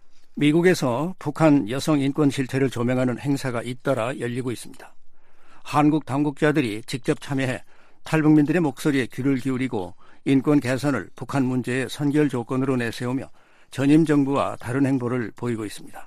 미국에서 북한 여성 인권 실태를 조명하는 행사가 잇따라 열리고 있습니다. 한국 당국자들이 직접 참여해 탈북민들의 목소리에 귀를 기울이고 인권 개선을 북한 문제의 선결 조건으로 내세우며 전임 정부와 다른 행보를 보이고 있습니다.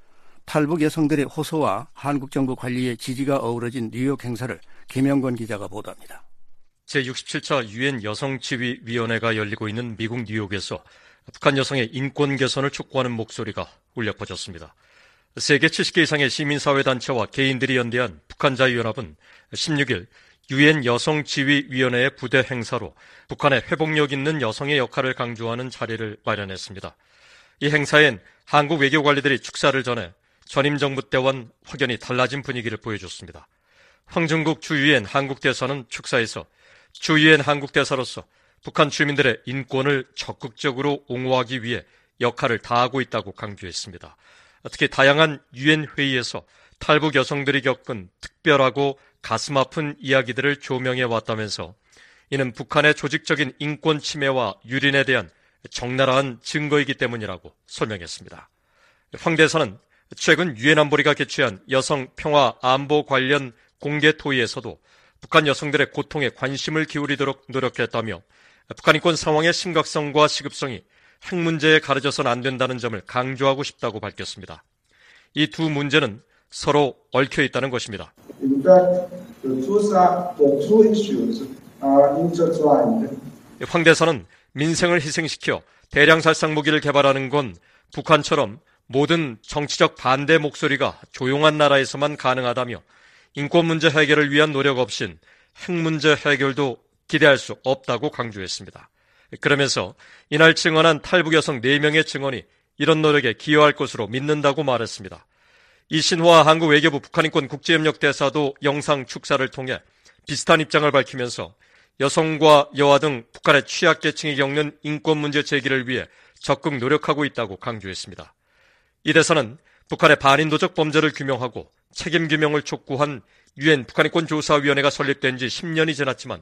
탈북 여성들의 호소와 한국 정부 관리의 지지가 어우러진 뉴욕 행사를 김영권 기자가 보도합니다. 제육십칠 차 유엔 여성지휘위원회가 열리고 있는 미국 뉴욕에서 북한 여성의 인권 개선을 촉구하는 목소리가 울려 퍼졌습니다. 세계 칠십 개 이상의 시민사회단체와 개인들이 연대한 북한자유연합은 십육일 유엔 여성지휘위원회의 부대 행사로 북한의 회복력 있는 여성의 역할을 강조하는 자리를 마련했습니다. 이 행사엔 한국 외교관리들이 축사를 전해 전임 정부 때와는 확연히 달라진 분위기를 보여줬습니다. 황중국 주유엔 한국대사는 축사에서 주유엔 한국대사로서 북한 주민들의 인권을 적극적으로 옹호하기 위해 역할을 다하고 있다고 강조했습니다. 특히 다양한 유엔 회의에서 탈북 여성들이 겪은 특별하고 가슴 아픈 이야기들을 조명해 왔다면서 이는 북한의 조직적인 인권 침해와 유린에 대한 적나라한 증거이기 때문이라고 설명했습니다. 황 대사는 최근 유엔 안보리가 개최한 여성 평화 안보 관련 공개 토의에서도 북한 여성들의 고통에 관심을 기울이도록 노력했다며 북한 인권 상황의 심각성과 시급성이 핵 문제에 가려져서는 안 된다는 점을 강조하고 싶다고 밝혔습니다. 이 두 문제는 서로 얽혀 있다는 것입니다. 황 대사는 민생을 희생시켜 대량 살상 무기를 개발하는 건 북한처럼 모든 정치적 반대 목소리가 조용한 나라에서만 가능하다며 인권 문제 해결을 위한 노력 없인 핵 문제 해결도 기대할 수 없다고 강조했습니다. 그러면서 이날 증언한 탈북 여성 네 명의 증언이 이런 노력에 기여할 것으로 믿는다고 말했습니다. 이신화 한국 외교부 북한인권 국제협력대사도 영상 축사를 통해 비슷한 입장을 밝히면서 여성과 여아 등 북한의 취약계층이 겪는 인권 문제 제기를 위해 적극 노력하고 있다고 강조했습니다. 이 대사는 북한의 반인도적 범죄를 규명하고 책임 규명을 촉구한 유엔 북한인권조사위원회가 설립된 지 십 년이 지났지만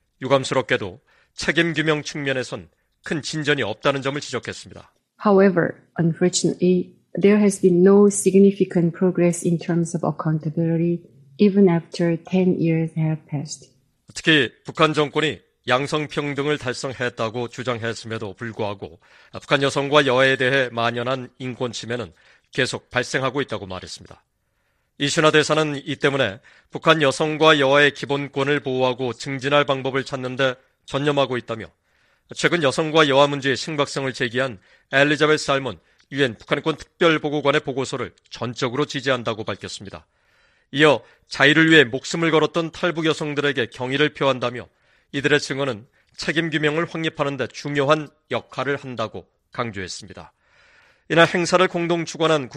유감스럽게도 책임 규명 측면에선 큰 진전이 없다는 점을 지적했습니다. However, unfortunately, there has been no significant progress in terms of accountability even after ten years have passed. 특히 북한 정권이 양성평등을 달성했다고 주장했음에도 불구하고 북한 여성과 여아에 대해 만연한 인권 침해는 계속 발생하고 있다고 말했습니다. 이신하 대사는 이 때문에 북한 여성과 여아의 기본권을 보호하고 증진할 방법을 찾는 데 전념하고 있다며 최근 여성과 여아 문제의 심각성을 제기한 엘리자베스 살몬 유엔 북한인권 특별보고관의 보고서를 전적으로 지지한다고 밝혔습니다. 이어 자유를 위해 목숨을 걸었던 탈북 여성들에게 경의를 표한다며 이들의 증언은 책임 규명을 확립하는 데 중요한 역할을 한다고 강조했습니다. 이날 행사를 공동 주관한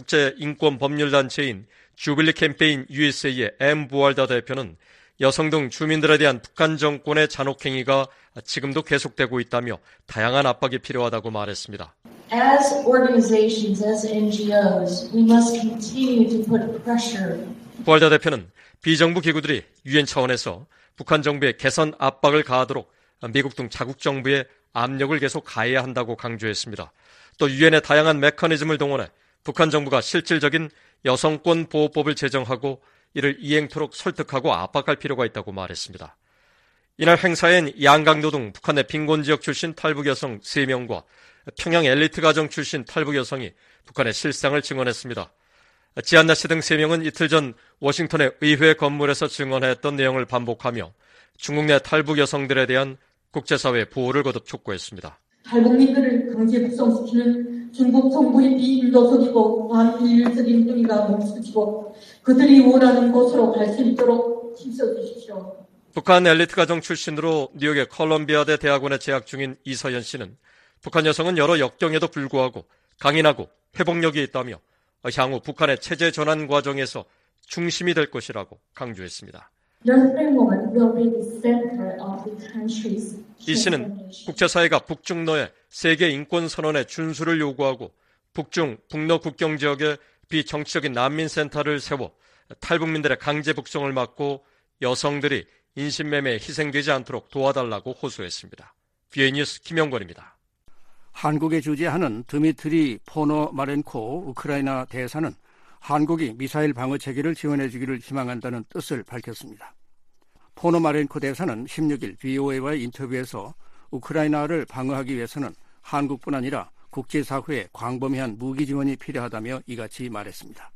국제인권법률단체인 주빌리 캠페인 유에스에이의 엠 부알다 대표는 여성 등 주민들에 대한 북한 정권의 잔혹행위가 지금도 계속되고 있다며 다양한 압박이 필요하다고 말했습니다. As organizations, as 엔지오s, we must continue to put pressure. 부알다 대표는 비정부 기구들이 유엔 차원에서 북한 정부에 개선 압박을 가하도록 미국 등 자국 정부에 압력을 계속 가해야 한다고 강조했습니다. 또 유엔의 다양한 메커니즘을 동원해 북한 정부가 실질적인 여성권 보호법을 제정하고 이를 이행토록 설득하고 압박할 필요가 있다고 말했습니다. 이날 행사엔 양강도 등 북한의 빈곤지역 출신 탈북 여성 세 명과 평양 엘리트 가정 출신 탈북 여성이 북한의 실상을 증언했습니다. 지안나 씨 등 세 명은 이틀 전 워싱턴의 의회 건물에서 증언했던 내용을 반복하며 중국 내 탈북 여성들에 대한 국제사회의 보호를 거듭 촉구했습니다. 탈북민들을 강제 북송시키는 중국 정부의 비인도적이고 반인륜적인 행위가 멈춰지고 그들이 원하는 곳으로 갈 수 있도록 힘써주십시오. 북한 엘리트 가정 출신으로 뉴욕의 컬럼비아대 대학원에 재학 중인 이서연 씨는 북한 여성은 여러 역경에도 불구하고 강인하고 회복력이 있다며 향후 북한의 체제 전환 과정에서 중심이 될 것이라고 강조했습니다. 이 씨는 국제사회가 북중러의 세계 인권선언의 준수를 요구하고 북중, 북러 국경 지역에 비정치적인 난민센터를 세워 탈북민들의 강제 북송을 막고 여성들이 인신매매에 희생되지 않도록 도와달라고 호소했습니다. 비에이 뉴스 김영권입니다. 한국에 주재하는 드미트리 포노마렌코 우크라이나 대사는 한국이 미사일 방어 체계를 지원해 주기를 희망한다는 뜻을 밝혔습니다. 포노마렌코 대사는 십육 일 브이오에이와의 인터뷰에서 우크라이나를 방어하기 위해서는 한국뿐 아니라 국제사회의 광범위한 무기 지원이 필요하다며 이같이 말했습니다.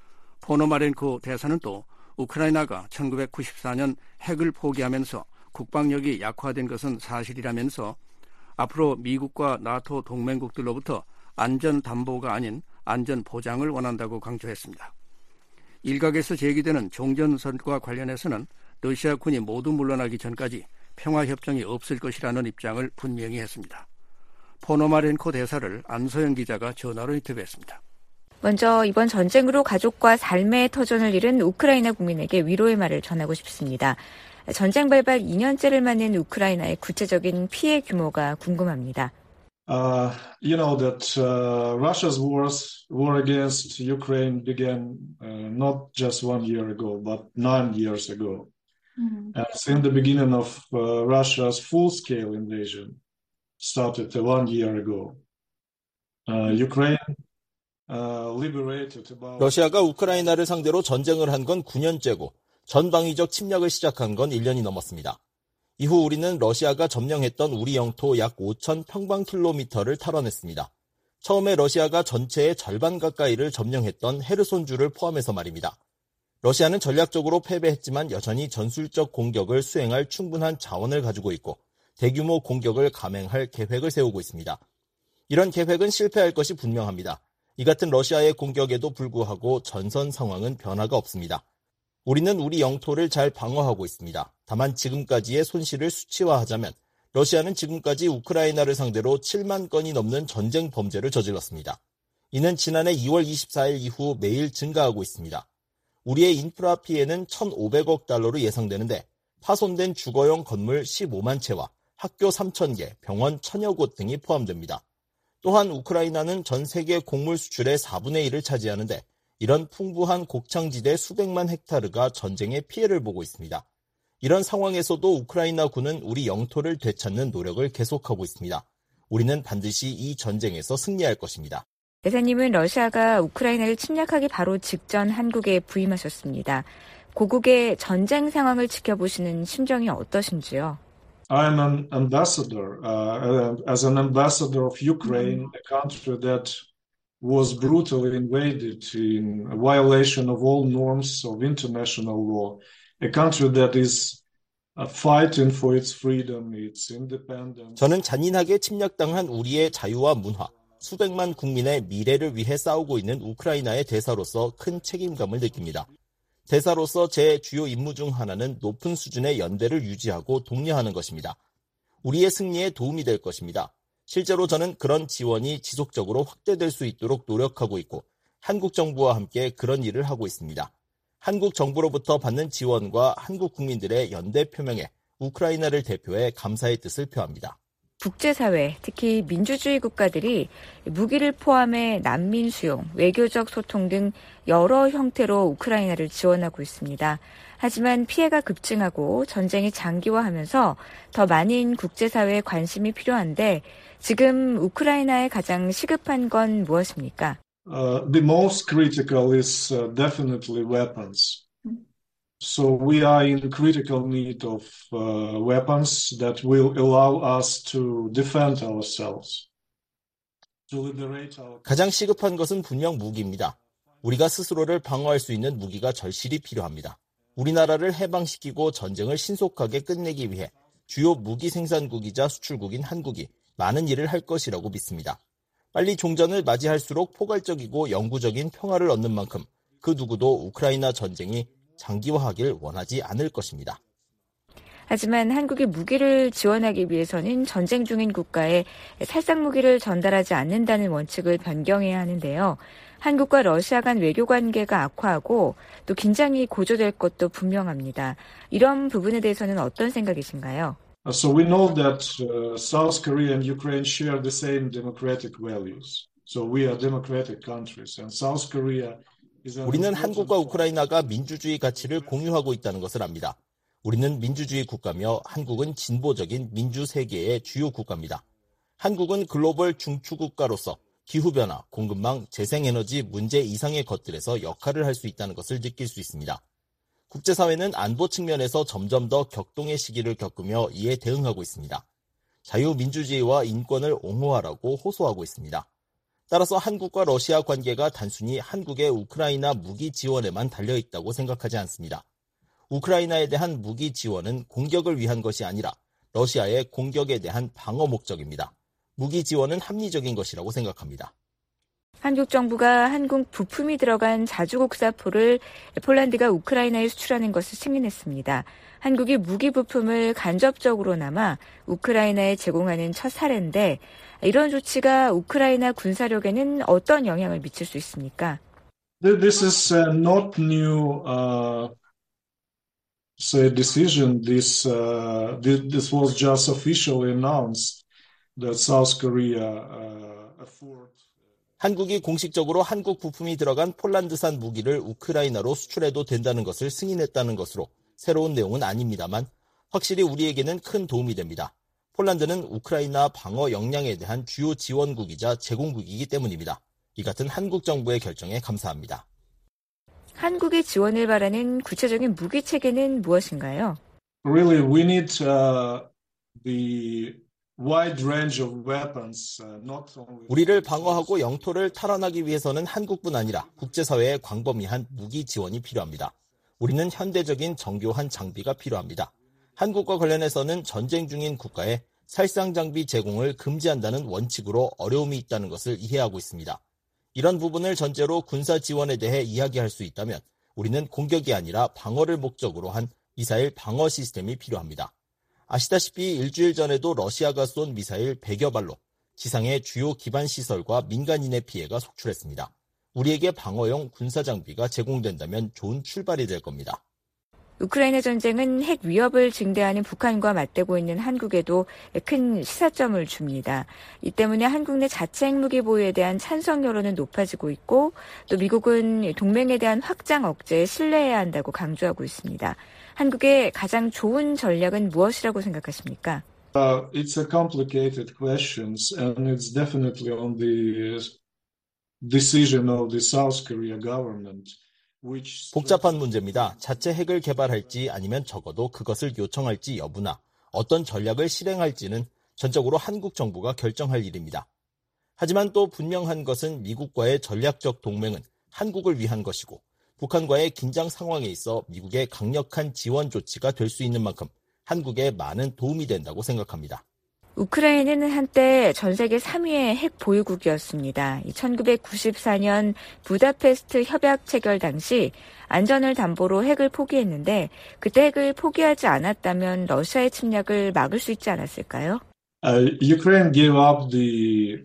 포노마렌코 대사는 또 우크라이나가 천구백구십사 년 핵을 포기하면서 국방력이 약화된 것은 사실이라면서 앞으로 미국과 나토 동맹국들로부터 안전 담보가 아닌 안전 보장을 원한다고 강조했습니다. 일각에서 제기되는 종전선과 관련해서는 러시아군이 모두 물러나기 전까지 평화협정이 없을 것이라는 입장을 분명히 했습니다. 포노마렌코 대사를 안소영 기자가 전화로 인터뷰했습니다. 먼저 이번 전쟁으로 가족과 삶의 터전을 잃은 우크라이나 국민에게 위로의 말을 전하고 싶습니다. 전쟁 발발 이 년째를 맞는 우크라이나의 구체적인 피해 규모가 궁금합니다. Uh, you know that uh, Russia's wars, war against Ukraine began uh, not just one year ago, but nine years ago. Mm-hmm. And since the beginning of uh, Russia's full-scale invasion started uh, one year ago, uh, Ukraine uh, liberated about... 러시아가 우크라이나를 상대로 전쟁을 한 건 구 년째고 전방위적 침략을 시작한 건 일 년이 넘었습니다. 이후 우리는 러시아가 점령했던 우리 영토 약 오천 평방킬로미터를 탈환했습니다. 처음에 러시아가 전체의 절반 가까이를 점령했던 헤르손주를 포함해서 말입니다. 러시아는 전략적으로 패배했지만 여전히 전술적 공격을 수행할 충분한 자원을 가지고 있고 대규모 공격을 감행할 계획을 세우고 있습니다. 이런 계획은 실패할 것이 분명합니다. 이 같은 러시아의 공격에도 불구하고 전선 상황은 변화가 없습니다. 우리는 우리 영토를 잘 방어하고 있습니다. 다만 지금까지의 손실을 수치화하자면 러시아는 지금까지 우크라이나를 상대로 칠만 건이 넘는 전쟁 범죄를 저질렀습니다. 이는 지난해 이월 이십사일 이후 매일 증가하고 있습니다. 우리의 인프라 피해는 천오백억 달러로 예상되는데 파손된 주거용 건물 십오만 채와 학교 삼천 개, 병원 천여 곳 등이 포함됩니다. 또한 우크라이나는 전 세계 곡물 수출의 사분의 일을 차지하는데 이런 풍부한 곡창지대 수백만 헥타르가 전쟁의 피해를 보고 있습니다. 이런 상황에서도 우크라이나 군은 우리 영토를 되찾는 노력을 계속하고 있습니다. 우리는 반드시 이 전쟁에서 승리할 것입니다. 대사님은 러시아가 우크라이나를 침략하기 바로 직전 한국에 부임하셨습니다. 고국의 전쟁 상황을 지켜보시는 심정이 어떠신지요? I'm an ambassador, uh, as an ambassador of Ukraine, a country that was brutally invaded in violation of all norms of international law, a country that is fighting for its freedom, its independence. 저는 잔인하게 침략당한 우리의 자유와 문화, 수백만 국민의 미래를 위해 싸우고 있는 우크라이나의 대사로서 큰 책임감을 느낍니다. 대사로서 제 주요 임무 중 하나는 높은 수준의 연대를 유지하고 독려하는 것입니다. 우리의 승리에 도움이 될 것입니다. 실제로 저는 그런 지원이 지속적으로 확대될 수 있도록 노력하고 있고 한국 정부와 함께 그런 일을 하고 있습니다. 한국 정부로부터 받는 지원과 한국 국민들의 연대 표명에 우크라이나를 대표해 감사의 뜻을 표합니다. 국제사회, 특히 민주주의 국가들이 무기를 포함해 난민 수용, 외교적 소통 등 여러 형태로 우크라이나를 지원하고 있습니다. 하지만 피해가 급증하고 전쟁이 장기화하면서 더 많은 국제사회의 관심이 필요한데 지금 우크라이나에 가장 시급한 건 무엇입니까? Uh, the most critical is uh, definitely weapons. So we are in critical need of uh, weapons that will allow us to defend ourselves. To liberate our... 가장 시급한 것은 분명 무기입니다. 우리가 스스로를 방어할 수 있는 무기가 절실히 필요합니다. 우리나라를 해방시키고 전쟁을 신속하게 끝내기 위해 주요 무기 생산국이자 수출국인 한국이 많은 일을 할 것이라고 믿습니다. 빨리 종전을 맞이할수록 포괄적이고 영구적인 평화를 얻는 만큼 그 누구도 우크라이나 전쟁이 장기화하길 원하지 않을 것입니다. 하지만 한국이 무기를 지원하기 위해서는 전쟁 중인 국가에 살상 무기를 전달하지 않는다는 원칙을 변경해야 하는데요. 한국과 러시아 간 외교 관계가 악화하고 또 긴장이 고조될 것도 분명합니다. 이런 부분에 대해서는 어떤 생각이신가요? So we know that uh, South Korea and Ukraine share the same democratic values. So we are democratic countries and South Korea 우리는 한국과 우크라이나가 민주주의 가치를 공유하고 있다는 것을 압니다. 우리는 민주주의 국가며 한국은 진보적인 민주 세계의 주요 국가입니다. 한국은 글로벌 중추국가로서 기후변화, 공급망, 재생에너지 문제 이상의 것들에서 역할을 할 수 있다는 것을 느낄 수 있습니다. 국제사회는 안보 측면에서 점점 더 격동의 시기를 겪으며 이에 대응하고 있습니다. 자유민주주의와 인권을 옹호하라고 호소하고 있습니다. 따라서 한국과 러시아 관계가 단순히 한국의 우크라이나 무기 지원에만 달려있다고 생각하지 않습니다. 우크라이나에 대한 무기 지원은 공격을 위한 것이 아니라 러시아의 공격에 대한 방어 목적입니다. 무기 지원은 합리적인 것이라고 생각합니다. 한국 정부가 한국 부품이 들어간 자주국사포를 폴란드가 우크라이나에 수출하는 것을 승인했습니다. 한국이 무기 부품을 간접적으로나마 우크라이나에 제공하는 첫 사례인데 이런 조치가 우크라이나 군사력에는 어떤 영향을 미칠 수 있습니까? This is not new uh, say decision. This uh, this was just officially announced that South Korea uh, afford. 한국이 공식적으로 한국 부품이 들어간 폴란드산 무기를 우크라이나로 수출해도 된다는 것을 승인했다는 것으로 새로운 내용은 아닙니다만 확실히 우리에게는 큰 도움이 됩니다. 폴란드는 우크라이나 방어 역량에 대한 주요 지원국이자 제공국이기 때문입니다. 이 같은 한국 정부의 결정에 감사합니다. 한국의 지원을 바라는 구체적인 무기 체계는 무엇인가요? Really, we need uh, the wide range of weapons, uh, not only... 우리를 방어하고 영토를 탈환하기 위해서는 한국뿐 아니라 국제사회의 광범위한 무기 지원이 필요합니다. 우리는 현대적인 정교한 장비가 필요합니다. 한국과 관련해서는 전쟁 중인 국가에 살상 장비 제공을 금지한다는 원칙으로 어려움이 있다는 것을 이해하고 있습니다. 이런 부분을 전제로 군사 지원에 대해 이야기할 수 있다면 우리는 공격이 아니라 방어를 목적으로 한 미사일 방어 시스템이 필요합니다. 아시다시피 일주일 전에도 러시아가 쏜 미사일 백여 발로 지상의 주요 기반 시설과 민간인의 피해가 속출했습니다. 우리에게 방어용 군사 장비가 제공된다면 좋은 출발이 될 겁니다. 우크라이나 전쟁은 핵 위협을 증대하는 북한과 맞대고 있는 한국에도 큰 시사점을 줍니다. 이 때문에 한국 내 자체 핵무기 보유에 대한 찬성 여론은 높아지고 있고 또 미국은 동맹에 대한 확장 억제에 신뢰해야 한다고 강조하고 있습니다. 한국의 가장 좋은 전략은 무엇이라고 생각하십니까? Uh, it's a complicated question, and it's definitely on the decision of the South Korea government. 복잡한 문제입니다. 자체 핵을 개발할지 아니면 적어도 그것을 요청할지 여부나 어떤 전략을 실행할지는 전적으로 한국 정부가 결정할 일입니다. 하지만 또 분명한 것은 미국과의 전략적 동맹은 한국을 위한 것이고 북한과의 긴장 상황에 있어 미국의 강력한 지원 조치가 될 수 있는 만큼 한국에 많은 도움이 된다고 생각합니다. 우크라이나는 한때 전 세계 삼 위의 핵 보유국이었습니다. 천구백구십사 년 부다페스트 협약 체결 당시 안전을 담보로 핵을 포기했는데 그때 핵을 포기하지 않았다면 러시아의 침략을 막을 수 있지 않았을까요? Uh, Ukraine gave up the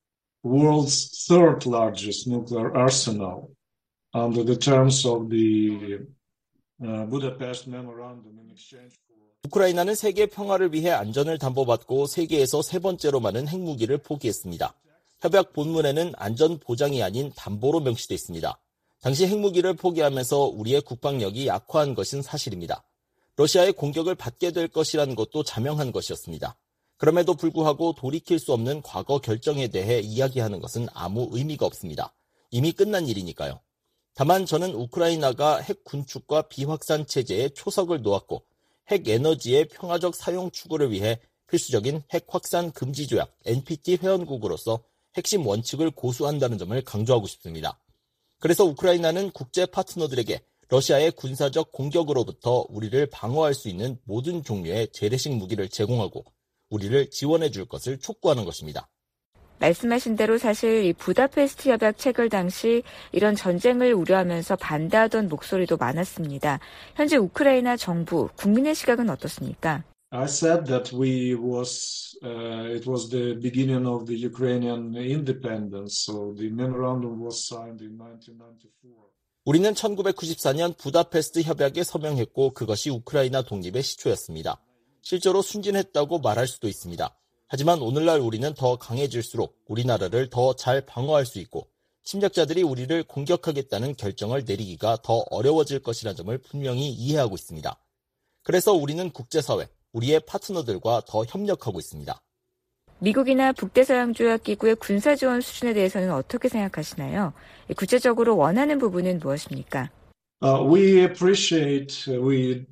world's third largest nuclear arsenal under the terms of the uh, Budapest Memorandum in exchange for 우크라이나는 세계 평화를 위해 안전을 담보받고 세계에서 세 번째로 많은 핵무기를 포기했습니다. 협약 본문에는 안전 보장이 아닌 담보로 명시돼 있습니다. 당시 핵무기를 포기하면서 우리의 국방력이 약화한 것은 사실입니다. 러시아의 공격을 받게 될 것이라는 것도 자명한 것이었습니다. 그럼에도 불구하고 돌이킬 수 없는 과거 결정에 대해 이야기하는 것은 아무 의미가 없습니다. 이미 끝난 일이니까요. 다만 저는 우크라이나가 핵 군축과 비확산 체제에 초석을 놓았고 핵 에너지의 평화적 사용 추구를 위해 필수적인 핵 확산 금지 조약 엔피티 회원국으로서 핵심 원칙을 고수한다는 점을 강조하고 싶습니다. 그래서 우크라이나는 국제 파트너들에게 러시아의 군사적 공격으로부터 우리를 방어할 수 있는 모든 종류의 재래식 무기를 제공하고 우리를 지원해 줄 것을 촉구하는 것입니다. 말씀하신 대로 사실 이 부다페스트 협약 체결 당시 이런 전쟁을 우려하면서 반대하던 목소리도 많았습니다. 현재 우크라이나 정부, 국민의 시각은 어떻습니까? I said that we was uh, it was the beginning of the Ukrainian independence, so the memorandum was signed in nineteen ninety-four. 우리는 천구백구십사 년 부다페스트 협약에 서명했고 그것이 우크라이나 독립의 시초였습니다. 실제로 순진했다고 말할 수도 있습니다. 하지만 오늘날 우리는 더 강해질수록 우리나라를 더 잘 방어할 수 있고 침략자들이 우리를 공격하겠다는 결정을 내리기가 더 어려워질 것이라는 점을 분명히 이해하고 있습니다. 그래서 우리는 국제사회, 우리의 파트너들과 더 협력하고 있습니다. 미국이나 북대서양조약기구의 군사지원 수준에 대해서는 어떻게 생각하시나요? 구체적으로 원하는 부분은 무엇입니까? Uh, we appreciate, we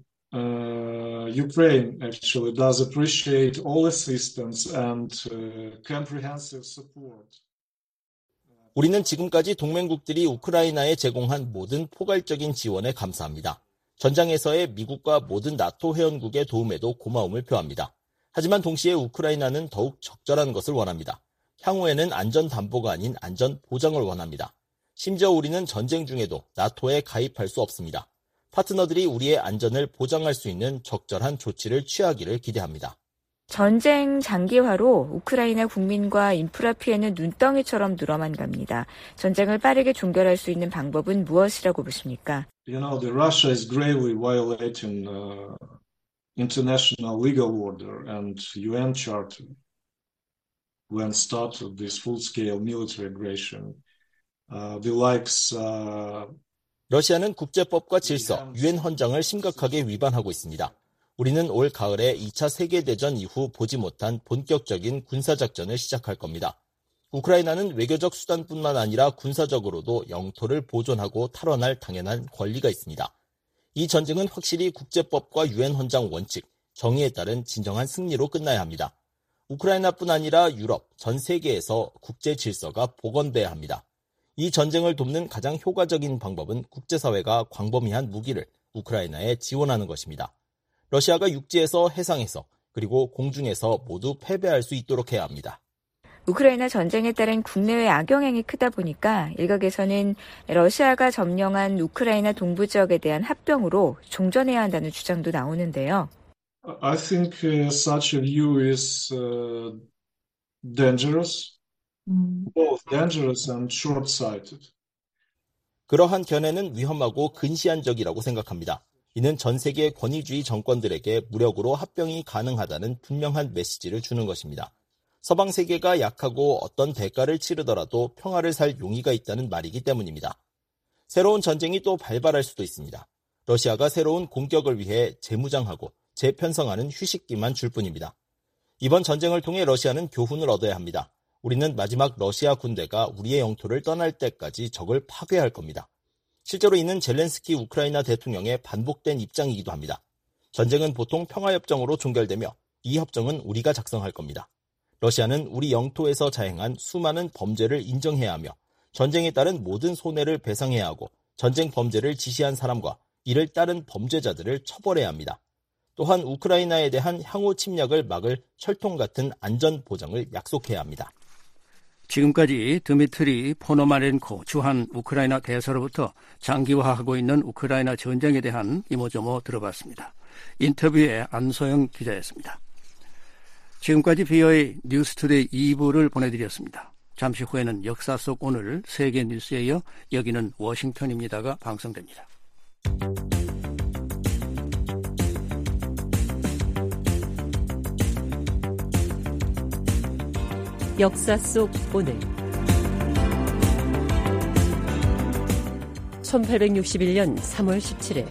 Uh, Ukraine actually does appreciate all assistance and uh, comprehensive support. 우리는 지금까지 동맹국들이 우크라이나에 제공한 모든 포괄적인 지원에 감사합니다. 전장에서의 미국과 모든 나토 회원국의 도움에도 고마움을 표합니다. 하지만 동시에 우크라이나는 더욱 적절한 것을 원합니다. 향후에는 안전 담보가 아닌 안전 보장을 원합니다. 심지어 우리는 전쟁 중에도 나토에 가입할 수 없습니다. 파트너들이 우리의 안전을 보장할 수 있는 적절한 조치를 취하기를 기대합니다. 전쟁 장기화로 우크라이나 국민과 인프라 피해는 눈덩이처럼 늘어만 갑니다. 전쟁을 빠르게 종결할 수 있는 방법은 무엇이라고 보십니까? You know, the Russia is gravely violating uh, international legal order and U N Charter when started this full-scale military aggression. Uh, the likes uh, 러시아는 국제법과 질서, 유엔 헌장을 심각하게 위반하고 있습니다. 우리는 올 가을에 이 차 세계대전 이후 보지 못한 본격적인 군사작전을 시작할 겁니다. 우크라이나는 외교적 수단뿐만 아니라 군사적으로도 영토를 보존하고 탈환할 당연한 권리가 있습니다. 이 전쟁은 확실히 국제법과 유엔 헌장 원칙, 정의에 따른 진정한 승리로 끝나야 합니다. 우크라이나뿐 아니라 유럽, 전 세계에서 국제 질서가 복원돼야 합니다. 이 전쟁을 돕는 가장 효과적인 방법은 국제사회가 광범위한 무기를 우크라이나에 지원하는 것입니다. 러시아가 육지에서 해상에서 그리고 공중에서 모두 패배할 수 있도록 해야 합니다. 우크라이나 전쟁에 따른 국내외 악영향이 크다 보니까 일각에서는 러시아가 점령한 우크라이나 동부 지역에 대한 합병으로 종전해야 한다는 주장도 나오는데요. I think uh, such a view is uh, dangerous. Both dangerous and short-sighted. 그러한 견해는 위험하고 근시안적이라고 생각합니다. 이는 전 세계 권위주의 정권들에게 무력으로 합병이 가능하다는 분명한 메시지를 주는 것입니다. 서방 세계가 약하고 어떤 대가를 치르더라도 평화를 살 용의가 있다는 말이기 때문입니다. 새로운 전쟁이 또 발발할 수도 있습니다. 러시아가 새로운 공격을 위해 재무장하고 재편성하는 휴식기만 줄 뿐입니다. 이번 전쟁을 통해 러시아는 교훈을 얻어야 합니다. 우리는 마지막 러시아 군대가 우리의 영토를 떠날 때까지 적을 파괴할 겁니다. 실제로 이는 젤렌스키 우크라이나 대통령의 반복된 입장이기도 합니다. 전쟁은 보통 평화협정으로 종결되며 이 협정은 우리가 작성할 겁니다. 러시아는 우리 영토에서 자행한 수많은 범죄를 인정해야 하며 전쟁에 따른 모든 손해를 배상해야 하고 전쟁 범죄를 지시한 사람과 이를 따른 범죄자들을 처벌해야 합니다. 또한 우크라이나에 대한 향후 침략을 막을 철통 같은 안전 보장을 약속해야 합니다. 지금까지 드미트리 포노마렌코 주한 우크라이나 대사로부터 장기화하고 있는 우크라이나 전쟁에 대한 이모저모 들어봤습니다. 인터뷰에 안소영 기자였습니다. 지금까지 비오에이 뉴스투데이 이 부를 보내드렸습니다. 잠시 후에는 역사 속 오늘 세계 뉴스에 이어 여기는 워싱턴입니다가 방송됩니다. 역사 속 오늘 천팔백육십일 년 삼월 십칠일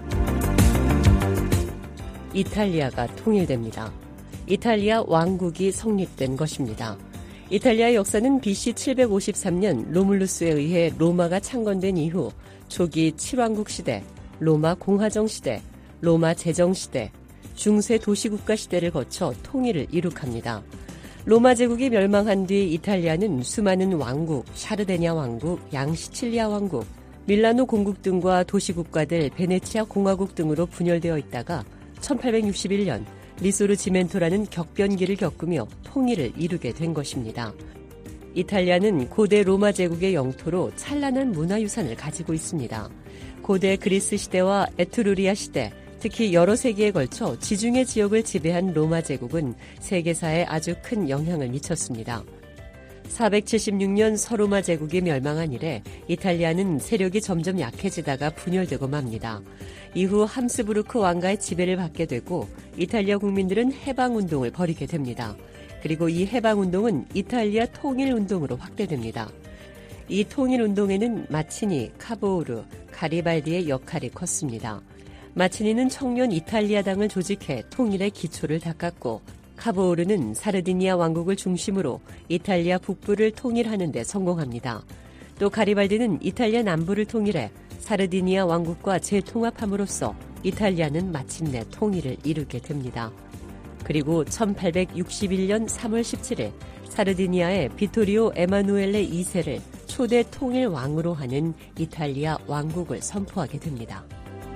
이탈리아가 통일됩니다. 이탈리아 왕국이 성립된 것입니다. 이탈리아의 역사는 비씨 칠백오십삼 년 로물루스에 의해 로마가 창건된 이후 초기 칠왕국 시대, 로마 공화정 시대, 로마 제정 시대, 중세 도시국가 시대를 거쳐 통일을 이룩합니다. 로마 제국이 멸망한 뒤 이탈리아는 수많은 왕국, 샤르데냐 왕국, 양시칠리아 왕국, 밀라노 공국 등과 도시국가들 베네치아 공화국 등으로 분열되어 있다가 천팔백육십일 년 리소르지멘토라는 격변기를 겪으며 통일을 이루게 된 것입니다. 이탈리아는 고대 로마 제국의 영토로 찬란한 문화유산을 가지고 있습니다. 고대 그리스 시대와 에트루리아 시대, 특히 여러 세기에 걸쳐 지중해 지역을 지배한 로마 제국은 세계사에 아주 큰 영향을 미쳤습니다. 사백칠십육 년 서로마 제국이 멸망한 이래 이탈리아는 세력이 점점 약해지다가 분열되고 맙니다. 이후 함스부르크 왕가의 지배를 받게 되고 이탈리아 국민들은 해방운동을 벌이게 됩니다. 그리고 이 해방운동은 이탈리아 통일운동으로 확대됩니다. 이 통일운동에는 마치니, 카보우르, 가리발디의 역할이 컸습니다. 마치니는 청년 이탈리아당을 조직해 통일의 기초를 닦았고 카보우르는 사르디니아 왕국을 중심으로 이탈리아 북부를 통일하는 데 성공합니다. 또 가리발디는 이탈리아 남부를 통일해 사르디니아 왕국과 재통합함으로써 이탈리아는 마침내 통일을 이루게 됩니다. 그리고 천팔백육십일 년 삼월 십칠일 사르디니아의 비토리오 에마누엘레 이 세를 초대 통일 왕으로 하는 이탈리아 왕국을 선포하게 됩니다.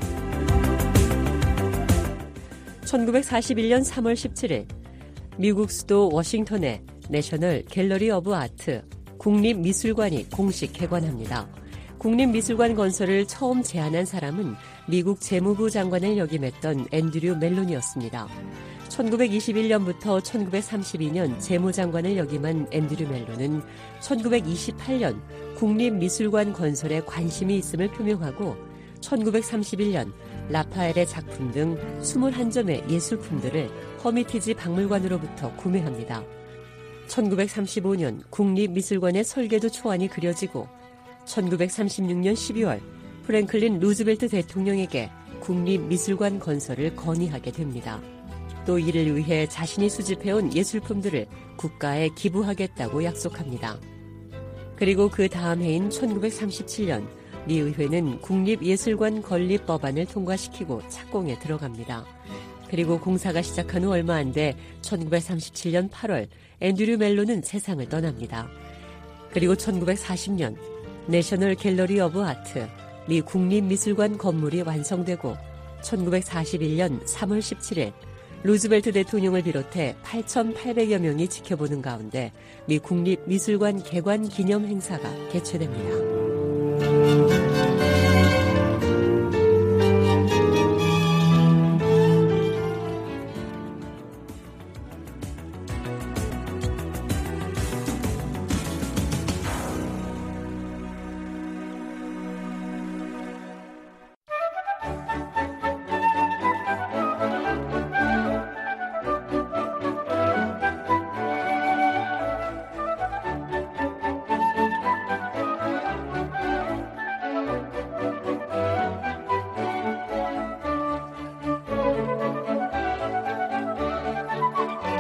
천구백사십일 년 삼월 십칠일 미국 수도 워싱턴의 내셔널 갤러리 오브 아트 국립미술관이 공식 개관합니다. 국립미술관 건설을 처음 제안한 사람은 미국 재무부 장관을 역임했던 앤드류 멜론이었습니다. 천구백이십일 년부터 천구백삼십이 년 재무장관을 역임한 앤드류 멜론은 천구백이십팔 년 국립미술관 건설에 관심이 있음을 표명하고 천구백삼십일 년 라파엘의 작품 등 이십일 점의 예술품들을 허미티지 박물관으로부터 구매합니다. 천구백삼십오 년 국립미술관의 설계도 초안이 그려지고 천구백삼십육 년 십이월 프랭클린 루즈벨트 대통령에게 국립미술관 건설을 건의하게 됩니다. 또 이를 위해 자신이 수집해온 예술품들을 국가에 기부하겠다고 약속합니다. 그리고 그 다음 해인 천구백삼십칠 년 미 의회는 국립예술관 건립법안을 통과시키고 착공에 들어갑니다. 그리고 공사가 시작한 후 얼마 안 돼 천구백삼십칠 년 팔월 앤드류 멜론은 세상을 떠납니다. 그리고 천구백사십 년 내셔널 갤러리 오브 아트 미 국립미술관 건물이 완성되고 천구백사십일 년 삼월 십칠일 루즈벨트 대통령을 비롯해 팔천팔백여 명이 지켜보는 가운데 미 국립미술관 개관 기념 행사가 개최됩니다.